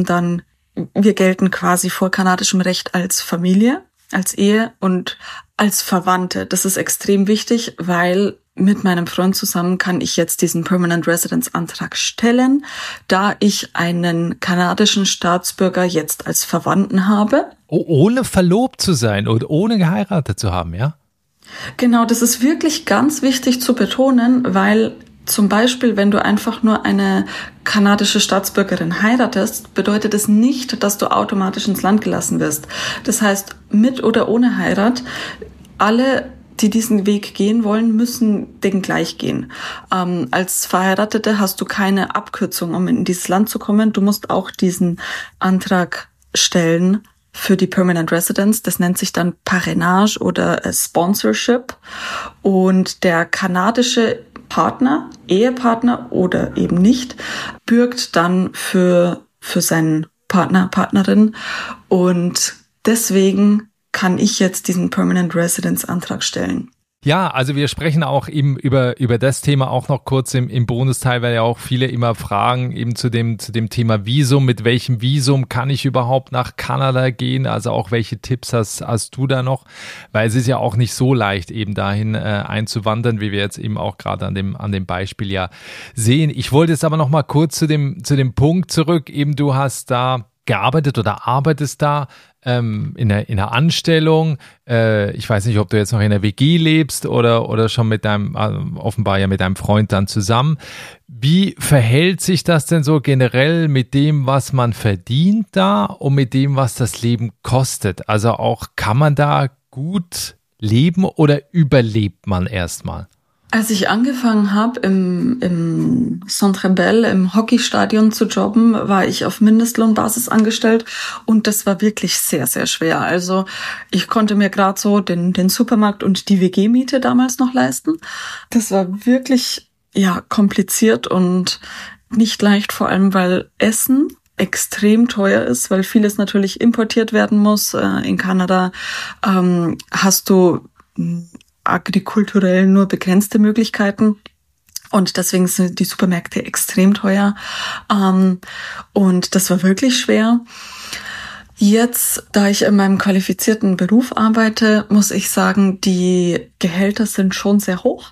wir gelten quasi vor kanadischem Recht als Familie, als Ehe und als Verwandte. Das ist extrem wichtig, weil mit meinem Freund zusammen kann ich jetzt diesen Permanent Residence Antrag stellen, da ich einen kanadischen Staatsbürger jetzt als Verwandten habe. Ohne verlobt zu sein oder ohne geheiratet zu haben, ja? Genau, das ist wirklich ganz wichtig zu betonen, weil zum Beispiel, wenn du einfach nur eine kanadische Staatsbürgerin heiratest, bedeutet es nicht, dass du automatisch ins Land gelassen wirst. Das heißt, mit oder ohne Heirat, alle, die diesen Weg gehen wollen, müssen den gleich gehen. Als Verheiratete hast du keine Abkürzung, um in dieses Land zu kommen. Du musst auch diesen Antrag stellen für die Permanent Residence. Das nennt sich dann Parrainage oder Sponsorship. Und der kanadische Ehepartner oder eben nicht, bürgt dann für seinen Partner, Partnerin. Und deswegen kann ich jetzt diesen Permanent Residence Antrag stellen. Ja, also wir sprechen auch eben über das Thema auch noch kurz im Bonusteil, weil ja auch viele immer fragen eben zu dem Thema Visum. Mit welchem Visum kann ich überhaupt nach Kanada gehen? Also auch welche Tipps hast du da noch? Weil es ist ja auch nicht so leicht eben dahin einzuwandern, wie wir jetzt eben auch gerade an dem Beispiel ja sehen. Ich wollte jetzt aber noch mal kurz zu dem Punkt zurück. Eben du hast da gearbeitet oder arbeitest da in einer Anstellung. Ich weiß nicht, ob du jetzt noch in einer WG lebst oder schon mit deinem, offenbar ja mit deinem Freund dann zusammen. Wie verhält sich das denn so generell mit dem, was man verdient da und mit dem, was das Leben kostet? Also auch, kann man da gut leben oder überlebt man erstmal? Als ich angefangen habe, im Centre Bell, im Hockeystadion zu jobben, war ich auf Mindestlohnbasis angestellt und das war wirklich sehr, sehr schwer. Also ich konnte mir gerade so den Supermarkt und die WG-Miete damals noch leisten. Das war wirklich, kompliziert und nicht leicht, vor allem weil Essen extrem teuer ist, weil vieles natürlich importiert werden muss. In Kanada hast du agrikulturell nur begrenzte Möglichkeiten und deswegen sind die Supermärkte extrem teuer und das war wirklich schwer. Jetzt, da ich in meinem qualifizierten Beruf arbeite, muss ich sagen, die Gehälter sind schon sehr hoch.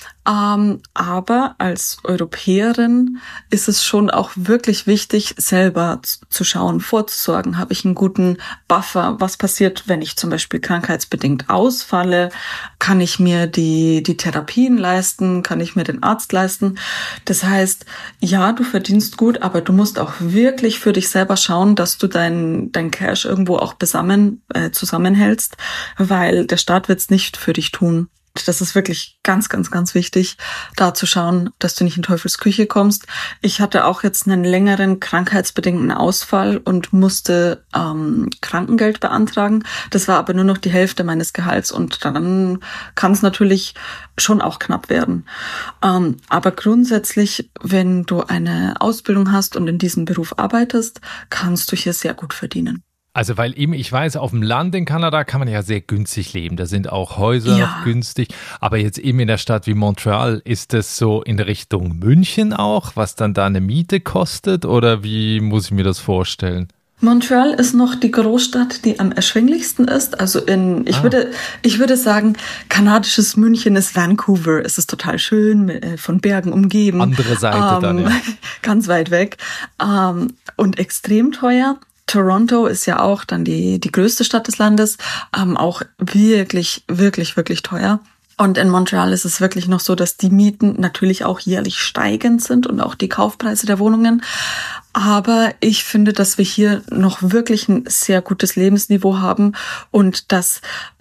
Aber als Europäerin ist es schon auch wirklich wichtig, selber zu schauen, vorzusorgen. Habe ich einen guten Buffer? Was passiert, wenn ich zum Beispiel krankheitsbedingt ausfalle? Kann ich mir die Therapien leisten? Kann ich mir den Arzt leisten? Das heißt, ja, du verdienst gut, aber du musst auch wirklich für dich selber schauen, dass du dein Cash irgendwo auch zusammenhältst, weil der Staat wird es nicht für dich tun. Das ist wirklich ganz, ganz, ganz wichtig, da zu schauen, dass du nicht in Teufels Küche kommst. Ich hatte auch jetzt einen längeren krankheitsbedingten Ausfall und musste Krankengeld beantragen. Das war aber nur noch die Hälfte meines Gehalts und dann kann es natürlich schon auch knapp werden. Aber grundsätzlich, wenn du eine Ausbildung hast und in diesem Beruf arbeitest, kannst du hier sehr gut verdienen. Also weil eben, ich weiß, auf dem Land in Kanada kann man ja sehr günstig leben. Da sind auch Häuser günstig. Aber jetzt eben in der Stadt wie Montreal, ist das so in Richtung München auch, was dann da eine Miete kostet? Oder wie muss ich mir das vorstellen? Montreal ist noch die Großstadt, die am erschwinglichsten ist. Also ich würde sagen, kanadisches München ist Vancouver. Es ist total schön, von Bergen umgeben. Andere Seite dann, ja. Ganz weit weg. Und extrem teuer. Toronto ist ja auch dann die größte Stadt des Landes, auch wirklich, wirklich, wirklich teuer. Und in Montreal ist es wirklich noch so, dass die Mieten natürlich auch jährlich steigend sind und auch die Kaufpreise der Wohnungen. Aber ich finde, dass wir hier noch wirklich ein sehr gutes Lebensniveau haben und dass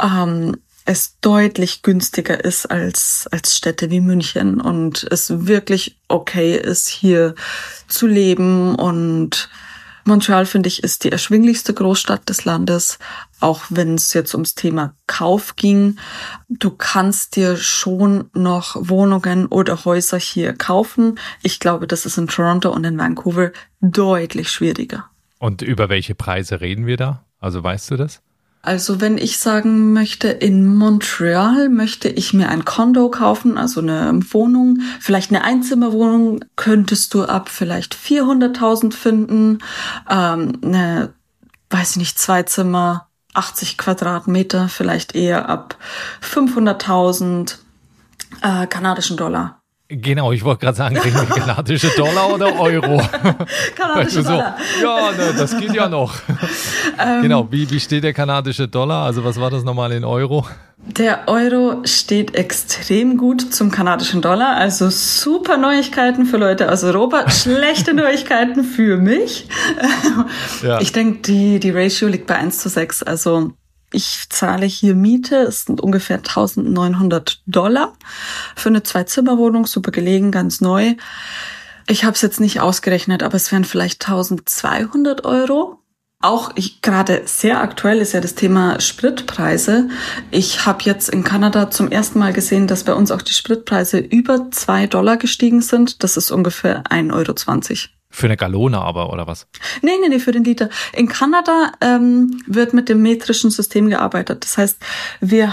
es deutlich günstiger ist als Städte wie München und es wirklich okay ist, hier zu leben. Und Montreal, finde ich, ist die erschwinglichste Großstadt des Landes, auch wenn es jetzt ums Thema Kauf ging. Du kannst dir schon noch Wohnungen oder Häuser hier kaufen. Ich glaube, das ist in Toronto und in Vancouver deutlich schwieriger. Und über welche Preise reden wir da? Also weißt du das? Also wenn ich sagen möchte, in Montreal möchte ich mir ein Condo kaufen, also eine Wohnung, vielleicht eine Einzimmerwohnung, könntest du ab vielleicht 400.000 finden, eine, weiß ich nicht, 2 Zimmer, 80 Quadratmeter, vielleicht eher ab 500.000 kanadischen Dollar. Genau, ich wollte gerade sagen, reden wir kanadische Dollar oder Euro? Kanadische Dollar. Ja, ne, das geht ja noch. Genau, wie steht der kanadische Dollar? Also was war das nochmal in Euro? Der Euro steht extrem gut zum kanadischen Dollar. Also super Neuigkeiten für Leute aus Europa, schlechte Neuigkeiten für mich. Ja. Ich denke, die Ratio liegt bei 1:6, also ich zahle hier Miete, es sind ungefähr $1.900 für eine 2-Zimmer-Wohnung, super gelegen, ganz neu. Ich habe es jetzt nicht ausgerechnet, aber es wären vielleicht 1.200 €. Auch gerade sehr aktuell ist ja das Thema Spritpreise. Ich habe jetzt in Kanada zum ersten Mal gesehen, dass bei uns auch die Spritpreise über $2 gestiegen sind. Das ist ungefähr 1,20 € Für eine Gallone aber, oder was? Nee, für den Liter. In Kanada wird mit dem metrischen System gearbeitet. Das heißt, wir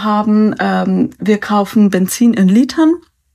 kaufen Benzin in Litern.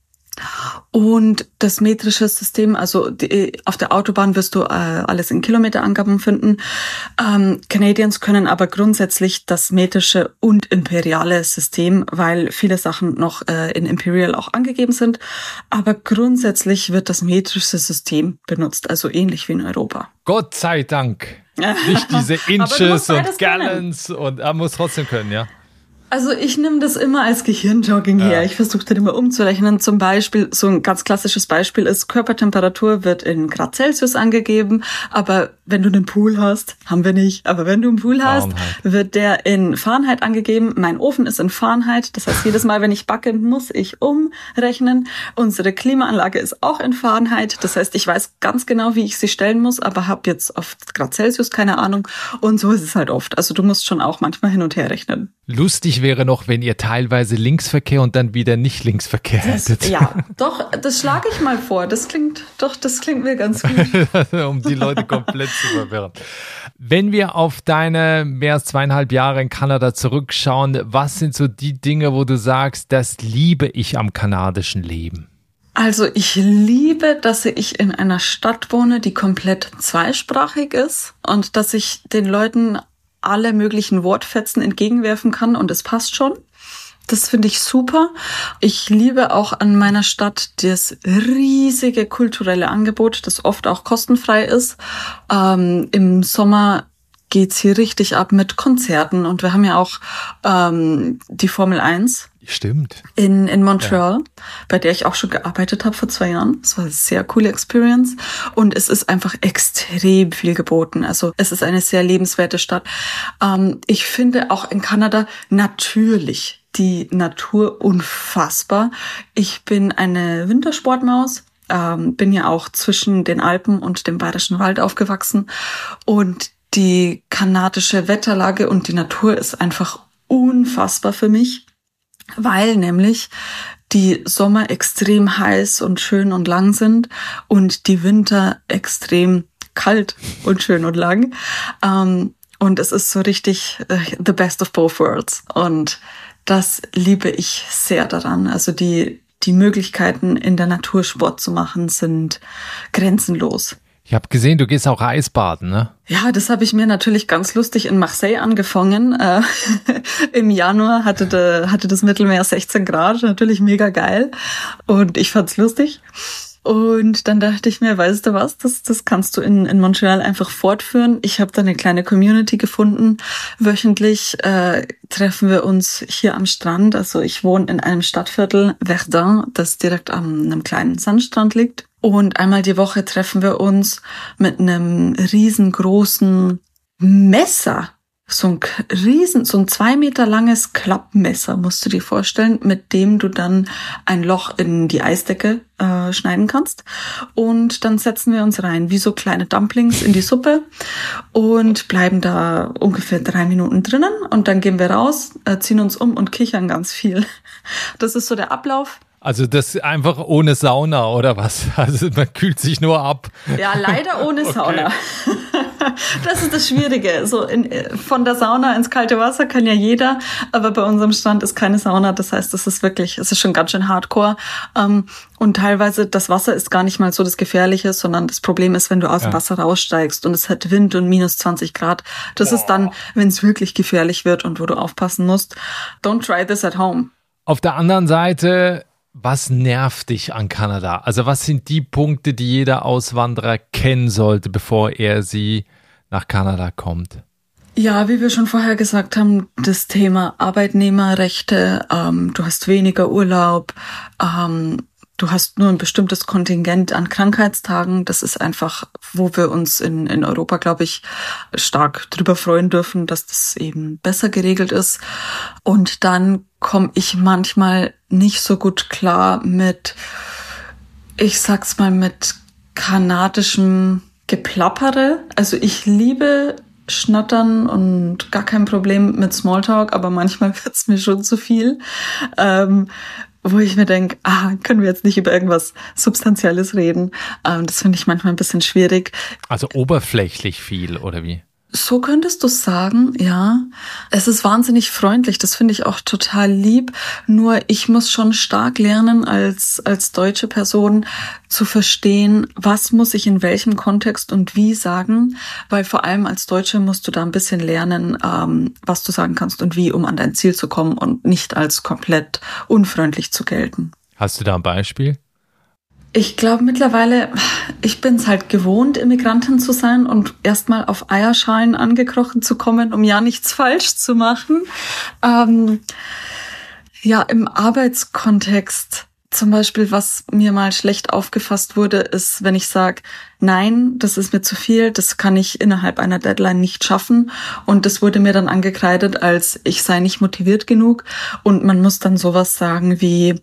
Und das metrische System, also auf der Autobahn wirst du alles in Kilometerangaben finden. Canadians können aber grundsätzlich das metrische und imperiale System, weil viele Sachen noch in Imperial auch angegeben sind. Aber grundsätzlich wird das metrische System benutzt, also ähnlich wie in Europa. Gott sei Dank. Nicht diese Inches und Gallons und er muss trotzdem können, ja. Also ich nehme das immer als Gehirnjogging her. Ich versuche das immer umzurechnen. Zum Beispiel, so ein ganz klassisches Beispiel ist, Körpertemperatur wird in Grad Celsius angegeben, aber wenn du einen Pool hast, haben wir nicht, aber wenn du einen Pool hast, wird der in Fahrenheit angegeben. Mein Ofen ist in Fahrenheit, das heißt, jedes Mal, wenn ich backe, muss ich umrechnen. Unsere Klimaanlage ist auch in Fahrenheit, das heißt, ich weiß ganz genau, wie ich sie stellen muss, aber habe jetzt auf Grad Celsius keine Ahnung und so ist es halt oft. Also du musst schon auch manchmal hin und her rechnen. Lustig wäre noch, wenn ihr teilweise Linksverkehr und dann wieder nicht Linksverkehr hättet. Ja, doch, das schlage ich mal vor. Das klingt mir ganz gut. Um die Leute komplett zu verwirren. Wenn wir auf deine mehr als 2,5 Jahre in Kanada zurückschauen, was sind so die Dinge, wo du sagst, das liebe ich am kanadischen Leben? Also ich liebe, dass ich in einer Stadt wohne, die komplett zweisprachig ist und dass ich den Leuten alle möglichen Wortfetzen entgegenwerfen kann und es passt schon. Das finde ich super. Ich liebe auch an meiner Stadt das riesige kulturelle Angebot, das oft auch kostenfrei ist. Im Sommer geht's hier richtig ab mit Konzerten und wir haben ja auch die Formel 1. Stimmt. In Montreal, bei der ich auch schon gearbeitet habe vor 2 Jahren. Das war eine sehr coole Experience. Und es ist einfach extrem viel geboten. Also es ist eine sehr lebenswerte Stadt. Ich finde auch in Kanada natürlich die Natur unfassbar. Ich bin eine Wintersportmaus. Bin ja auch zwischen den Alpen und dem Bayerischen Wald aufgewachsen. Und die kanadische Wetterlage und die Natur ist einfach unfassbar für mich. Weil nämlich die Sommer extrem heiß und schön und lang sind und die Winter extrem kalt und schön und lang. Und es ist so richtig the best of both worlds. Und das liebe ich sehr daran. Also die Möglichkeiten in der Natur Sport zu machen sind grenzenlos. Ich habe gesehen, du gehst auch Eisbaden, ne? Ja, das habe ich mir natürlich ganz lustig in Marseille angefangen. Im Januar hatte das Mittelmeer 16 Grad, natürlich mega geil. Und ich fand's lustig. Und dann dachte ich mir, weißt du was, das kannst du in Montreal einfach fortführen. Ich habe da eine kleine Community gefunden. Wöchentlich treffen wir uns hier am Strand. Also ich wohne in einem Stadtviertel, Verdun, das direkt an einem kleinen Sandstrand liegt. Und einmal die Woche treffen wir uns mit einem riesengroßen Messer. So ein 2 Meter langes Klappmesser, musst du dir vorstellen, mit dem du dann ein Loch in die Eisdecke schneiden kannst. Und dann setzen wir uns rein, wie so kleine Dumplings in die Suppe und bleiben da ungefähr 3 Minuten drinnen. Und dann gehen wir raus, ziehen uns um und kichern ganz viel. Das ist so der Ablauf. Also das einfach ohne Sauna oder was? Also man kühlt sich nur ab. Ja, leider ohne Sauna. Das ist das Schwierige. So von der Sauna ins kalte Wasser kann ja jeder, aber bei unserem Strand ist keine Sauna. Das heißt, es ist schon ganz schön hardcore. Und teilweise das Wasser ist gar nicht mal so das Gefährliche, sondern das Problem ist, wenn du aus dem Wasser raussteigst und es hat Wind und minus 20 Grad. Das ist dann, wenn es wirklich gefährlich wird und wo du aufpassen musst. Don't try this at home. Auf der anderen Seite, was nervt dich an Kanada? Also was sind die Punkte, die jeder Auswanderer kennen sollte, bevor er sie nach Kanada kommt? Ja, wie wir schon vorher gesagt haben, das Thema Arbeitnehmerrechte, du hast weniger Urlaub, du hast nur ein bestimmtes Kontingent an Krankheitstagen. Das ist einfach, wo wir uns in Europa, glaube ich, stark drüber freuen dürfen, dass das eben besser geregelt ist. Und dann komme ich manchmal nicht so gut klar mit, ich sag's mal, mit kanadischem Geplappere. Also ich liebe Schnattern und gar kein Problem mit Smalltalk, aber manchmal wird's mir schon zu viel. wo ich mir denke, können wir jetzt nicht über irgendwas Substanzielles reden? Das finde ich manchmal ein bisschen schwierig. Also oberflächlich viel, oder wie? So könntest du es sagen, ja. Es ist wahnsinnig freundlich, das finde ich auch total lieb. Nur ich muss schon stark lernen, als deutsche Person zu verstehen, was muss ich in welchem Kontext und wie sagen. Weil vor allem als Deutsche musst du da ein bisschen lernen, was du sagen kannst und wie, um an dein Ziel zu kommen und nicht als komplett unfreundlich zu gelten. Hast du da ein Beispiel? Ich glaube mittlerweile, ich bin es halt gewohnt, Immigrantin zu sein und erstmal auf Eierschalen angekrochen zu kommen, um ja nichts falsch zu machen. Im Arbeitskontext zum Beispiel, was mir mal schlecht aufgefasst wurde, ist, wenn ich sage, nein, das ist mir zu viel, das kann ich innerhalb einer Deadline nicht schaffen. Und das wurde mir dann angekreidet, als ich sei nicht motiviert genug. Und man muss dann sowas sagen wie,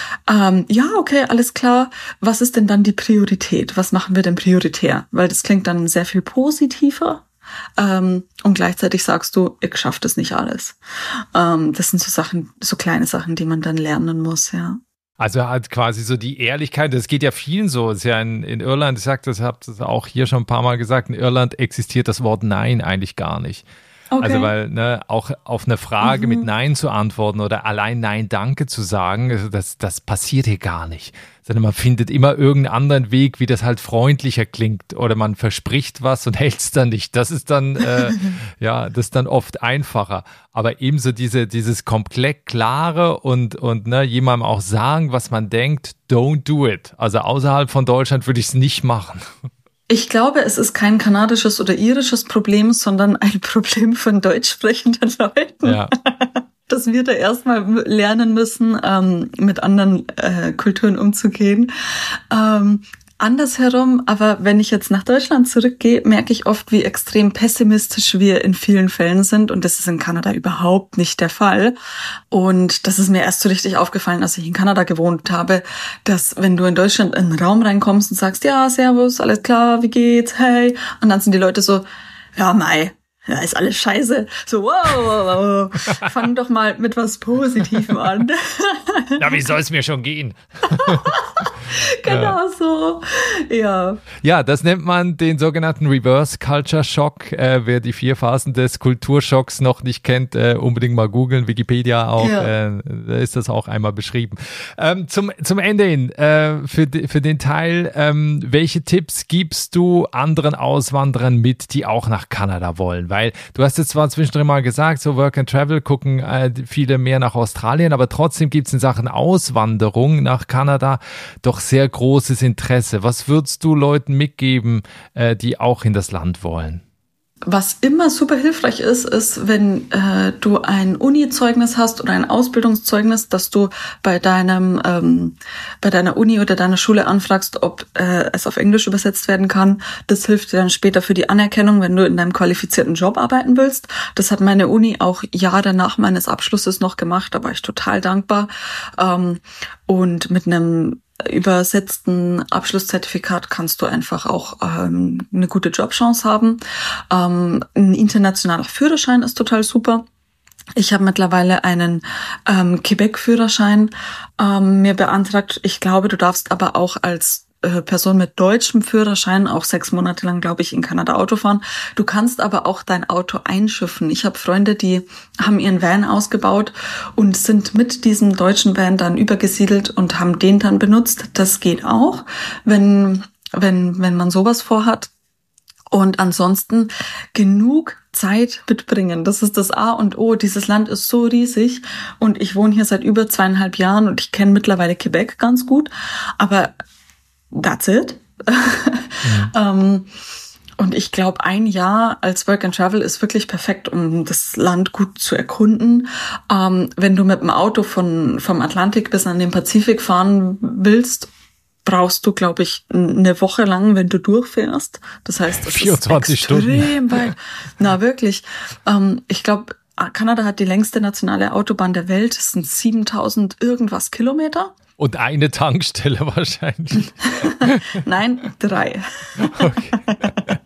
okay, alles klar, was ist denn dann die Priorität? Was machen wir denn prioritär? Weil das klingt dann sehr viel positiver. Und gleichzeitig sagst du, ich schaffe das nicht alles. Das sind so Sachen, so kleine Sachen, die man dann lernen muss, ja. Also halt quasi so die Ehrlichkeit, das geht ja vielen so. Es ist ja in Irland, ich habe das auch hier schon ein paar Mal gesagt, in Irland existiert das Wort Nein eigentlich gar nicht. Okay. Also weil auch auf eine Frage mit Nein zu antworten oder allein Nein, danke zu sagen, also das passiert hier gar nicht. Sondern man findet immer irgendeinen anderen Weg, wie das halt freundlicher klingt oder man verspricht was und hält es dann nicht. Das ist dann das ist dann oft einfacher. Aber ebenso dieses komplett klare und jemandem auch sagen, was man denkt, don't do it. Also außerhalb von Deutschland würde ich es nicht machen. Ich glaube, es ist kein kanadisches oder irisches Problem, sondern ein Problem von deutsch sprechenden Leuten. Ja. Dass wir da erstmal lernen müssen, mit anderen Kulturen umzugehen. Andersherum, aber wenn ich jetzt nach Deutschland zurückgehe, merke ich oft, wie extrem pessimistisch wir in vielen Fällen sind. Und das ist in Kanada überhaupt nicht der Fall. Und das ist mir erst so richtig aufgefallen, als ich in Kanada gewohnt habe, dass wenn du in Deutschland in einen Raum reinkommst und sagst, ja, servus, alles klar, wie geht's, hey. Und dann sind die Leute so, ja, mei. Ja, ist alles scheiße. So, wow. Fang doch mal mit was Positivem an. Ja, wie soll es mir schon gehen? Genau so, ja. Ja, das nennt man den sogenannten Reverse Culture Shock. Wer die 4 Phasen des Kulturschocks noch nicht kennt, unbedingt mal googeln, Wikipedia auch, da ist das auch einmal beschrieben. Zum Ende hin, für den Teil, welche Tipps gibst du anderen Auswanderern mit, die auch nach Kanada wollen? Weil du hast jetzt zwar zwischendrin mal gesagt, so Work and Travel gucken viele mehr nach Australien, aber trotzdem gibt es in Sachen Auswanderung nach Kanada doch sehr großes Interesse. Was würdest du Leuten mitgeben, die auch in das Land wollen? Was immer super hilfreich ist, wenn du ein Uni-Zeugnis hast oder ein Ausbildungszeugnis, dass du bei deiner Uni oder deiner Schule anfragst, ob es auf Englisch übersetzt werden kann. Das hilft dir dann später für die Anerkennung, wenn du in deinem qualifizierten Job arbeiten willst. Das hat meine Uni auch Jahre nach meines Abschlusses noch gemacht, da war ich total dankbar. Und mit einem übersetzten Abschlusszertifikat kannst du einfach auch eine gute Jobchance haben. Ein internationaler Führerschein ist total super. Ich habe mittlerweile einen Quebec-Führerschein mir beantragt. Ich glaube, du darfst aber auch als Person mit deutschem Führerschein auch 6 Monate lang, glaube ich, in Kanada Auto fahren. Du kannst aber auch dein Auto einschiffen. Ich habe Freunde, die haben ihren Van ausgebaut und sind mit diesem deutschen Van dann übergesiedelt und haben den dann benutzt. Das geht auch, wenn man sowas vorhat. Und ansonsten genug Zeit mitbringen. Das ist das A und O. Dieses Land ist so riesig und ich wohne hier seit über 2,5 Jahren und ich kenne mittlerweile Quebec ganz gut. Aber that's it. Und ich glaube, 1 Jahr als Work and Travel ist wirklich perfekt, um das Land gut zu erkunden. Wenn du mit dem Auto vom Atlantik bis an den Pazifik fahren willst, brauchst du, glaube ich, 1 Woche lang, wenn du durchfährst. Das heißt, das 24 ist extrem Stunden. weit. Na, wirklich. Ich glaube, Kanada hat die längste nationale Autobahn der Welt. Das sind 7000 irgendwas Kilometer. Und eine Tankstelle wahrscheinlich. Nein, 3. Okay.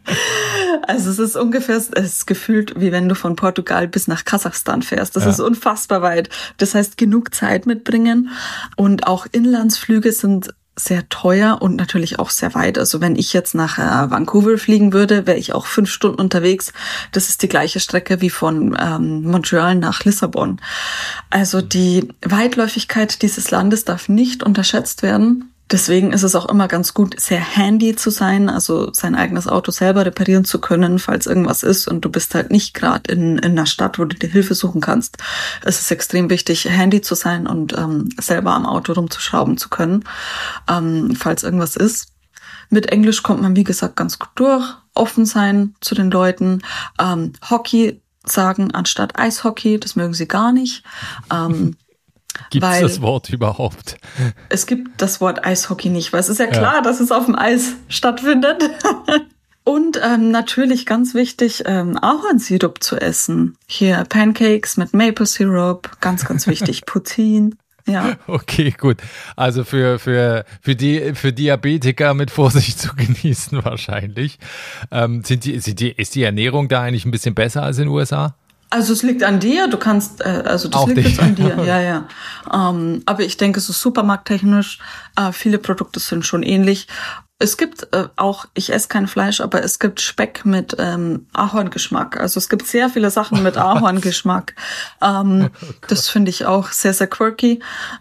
Also es ist ungefähr, es ist gefühlt, wie wenn du von Portugal bis nach Kasachstan fährst. Das ist unfassbar weit. Das heißt, genug Zeit mitbringen. Und auch Inlandsflüge sind sehr teuer und natürlich auch sehr weit. Also wenn ich jetzt nach Vancouver fliegen würde, wäre ich auch 5 Stunden unterwegs. Das ist die gleiche Strecke wie von Montreal nach Lissabon. Also die Weitläufigkeit dieses Landes darf nicht unterschätzt werden. Deswegen ist es auch immer ganz gut, sehr handy zu sein, also sein eigenes Auto selber reparieren zu können, falls irgendwas ist und du bist halt nicht gerade in einer Stadt, wo du dir Hilfe suchen kannst. Es ist extrem wichtig, handy zu sein und selber am Auto rumzuschrauben zu können, falls irgendwas ist. Mit Englisch kommt man, wie gesagt, ganz gut durch, offen sein zu den Leuten, Hockey sagen anstatt Eishockey, das mögen sie gar nicht. Gibt es das Wort überhaupt? Es gibt das Wort Eishockey nicht, weil es ist ja klar, dass es auf dem Eis stattfindet. Und natürlich ganz wichtig, Ahornsirup zu essen. Hier Pancakes mit Maple Syrup, ganz, ganz wichtig, Poutine. Ja. Okay, gut. Also für Diabetiker mit Vorsicht zu genießen wahrscheinlich. Ist die Ernährung da eigentlich ein bisschen besser als in den USA? Also es liegt an dir, du kannst, das auch liegt jetzt an dir, ja. Aber ich denke, so supermarkttechnisch, viele Produkte sind schon ähnlich. Es gibt auch, ich esse kein Fleisch, aber es gibt Speck mit Ahorngeschmack. Also es gibt sehr viele Sachen mit Ahorngeschmack. Das finde ich auch sehr, sehr quirky.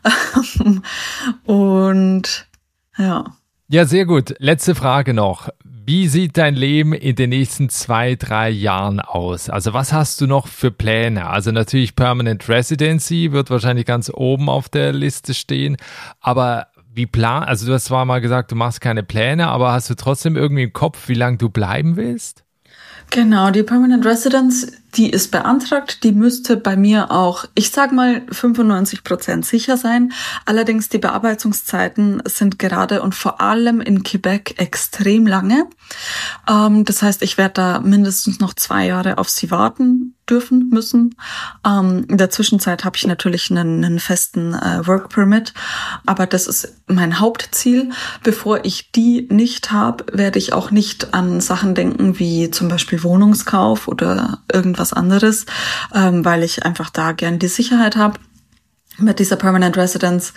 Und ja. Ja, sehr gut. Letzte Frage noch. Wie sieht dein Leben in den nächsten 2-3 Jahren aus? Also was hast du noch für Pläne? Also natürlich Permanent Residency wird wahrscheinlich ganz oben auf der Liste stehen. Aber also du hast zwar mal gesagt, du machst keine Pläne, aber hast du trotzdem irgendwie im Kopf, wie lange du bleiben willst? Genau, die Permanent Residence, die ist beantragt, die müsste bei mir auch, ich sag mal, 95% sicher sein. Allerdings die Bearbeitungszeiten sind gerade und vor allem in Quebec extrem lange. Das heißt, ich werde da mindestens noch 2 Jahre auf sie warten dürfen müssen. In der Zwischenzeit habe ich natürlich einen festen Work Permit, aber das ist mein Hauptziel. Bevor ich die nicht habe, werde ich auch nicht an Sachen denken wie zum Beispiel Wohnungskauf oder irgendwas anderes, weil ich einfach da gern die Sicherheit habe. Mit dieser Permanent Residence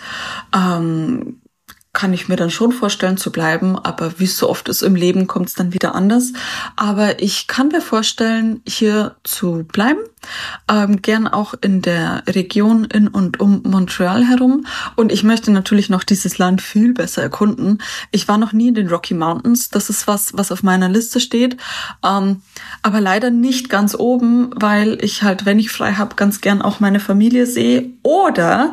kann ich mir dann schon vorstellen zu bleiben, aber wie es so oft ist im Leben, kommt es dann wieder anders. Aber ich kann mir vorstellen, hier zu bleiben, gern auch in der Region in und um Montreal herum. Und ich möchte natürlich noch dieses Land viel besser erkunden. Ich war noch nie in den Rocky Mountains, das ist was auf meiner Liste steht, aber leider nicht ganz oben, weil ich halt, wenn ich frei habe, ganz gern auch meine Familie sehe oder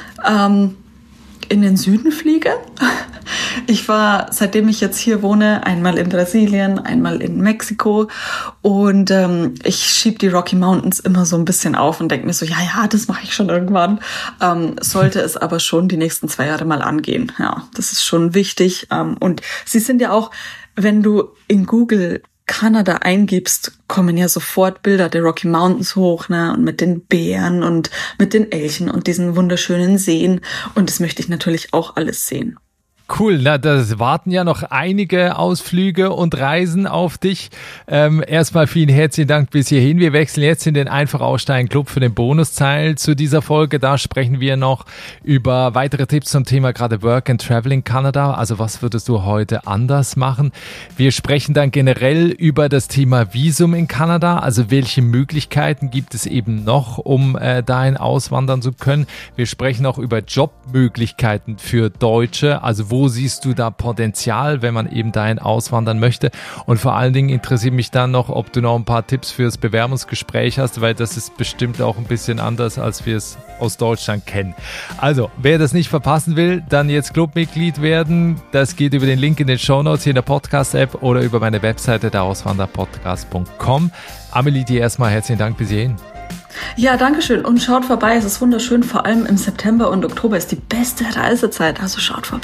in den Süden fliege. Ich war, seitdem ich jetzt hier wohne, einmal in Brasilien, einmal in Mexiko und ich schiebe die Rocky Mountains immer so ein bisschen auf und denke mir so, ja, das mache ich schon irgendwann. Sollte es aber schon die nächsten 2 Jahre mal angehen. Ja, das ist schon wichtig. Und sie sind ja auch, wenn du in Google Kanada eingibst, kommen ja sofort Bilder der Rocky Mountains hoch, ne, und mit den Bären und mit den Elchen und diesen wunderschönen Seen. Und das möchte ich natürlich auch alles sehen. Cool, na, das warten ja noch einige Ausflüge und Reisen auf dich. Erstmal vielen herzlichen Dank bis hierhin. Wir wechseln jetzt in den Einfach Aussteigen Club für den Bonusteil zu dieser Folge. Da sprechen wir noch über weitere Tipps zum Thema gerade Work and Travel in Kanada. Also was würdest du heute anders machen? Wir sprechen dann generell über das Thema Visum in Kanada. Also welche Möglichkeiten gibt es eben noch, um dahin auswandern zu können? Wir sprechen auch über Jobmöglichkeiten für Deutsche. Also wo siehst du da Potenzial, wenn man eben dahin auswandern möchte? Und vor allen Dingen interessiert mich dann noch, ob du noch ein paar Tipps fürs Bewerbungsgespräch hast, weil das ist bestimmt auch ein bisschen anders, als wir es aus Deutschland kennen. Also, wer das nicht verpassen will, dann jetzt Clubmitglied werden. Das geht über den Link in den Shownotes hier in der Podcast-App oder über meine Webseite derauswanderpodcast.com. Amelie, dir erstmal herzlichen Dank bis hierhin. Ja, danke schön und schaut vorbei. Es ist wunderschön. Vor allem im September und Oktober ist die beste Reisezeit. Also schaut vorbei.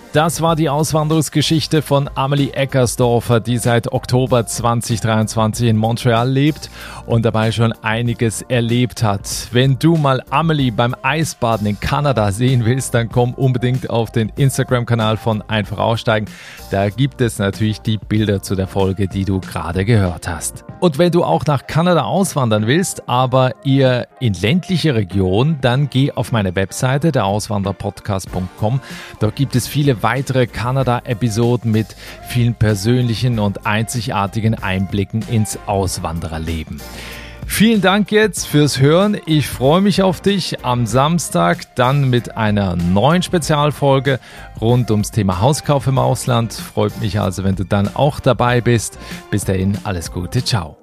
Das war die Auswanderungsgeschichte von Amelie Eckersdorfer, die seit Oktober 2023 in Montreal lebt und dabei schon einiges erlebt hat. Wenn du mal Amelie beim Eisbaden in Kanada sehen willst, dann komm unbedingt auf den Instagram-Kanal von Einfach Aussteigen. Da gibt es natürlich die Bilder zu der Folge, die du gerade gehört hast. Und wenn du auch nach Kanada auswandern willst, aber eher in ländliche Region, dann geh auf meine Webseite, derauswanderpodcast.com. Dort gibt es viele weitere Kanada-Episoden mit vielen persönlichen und einzigartigen Einblicken ins Auswandererleben. Vielen Dank jetzt fürs Hören. Ich freue mich auf dich am Samstag, dann mit einer neuen Spezialfolge rund ums Thema Hauskauf im Ausland. Freut mich also, wenn du dann auch dabei bist. Bis dahin, alles Gute, ciao.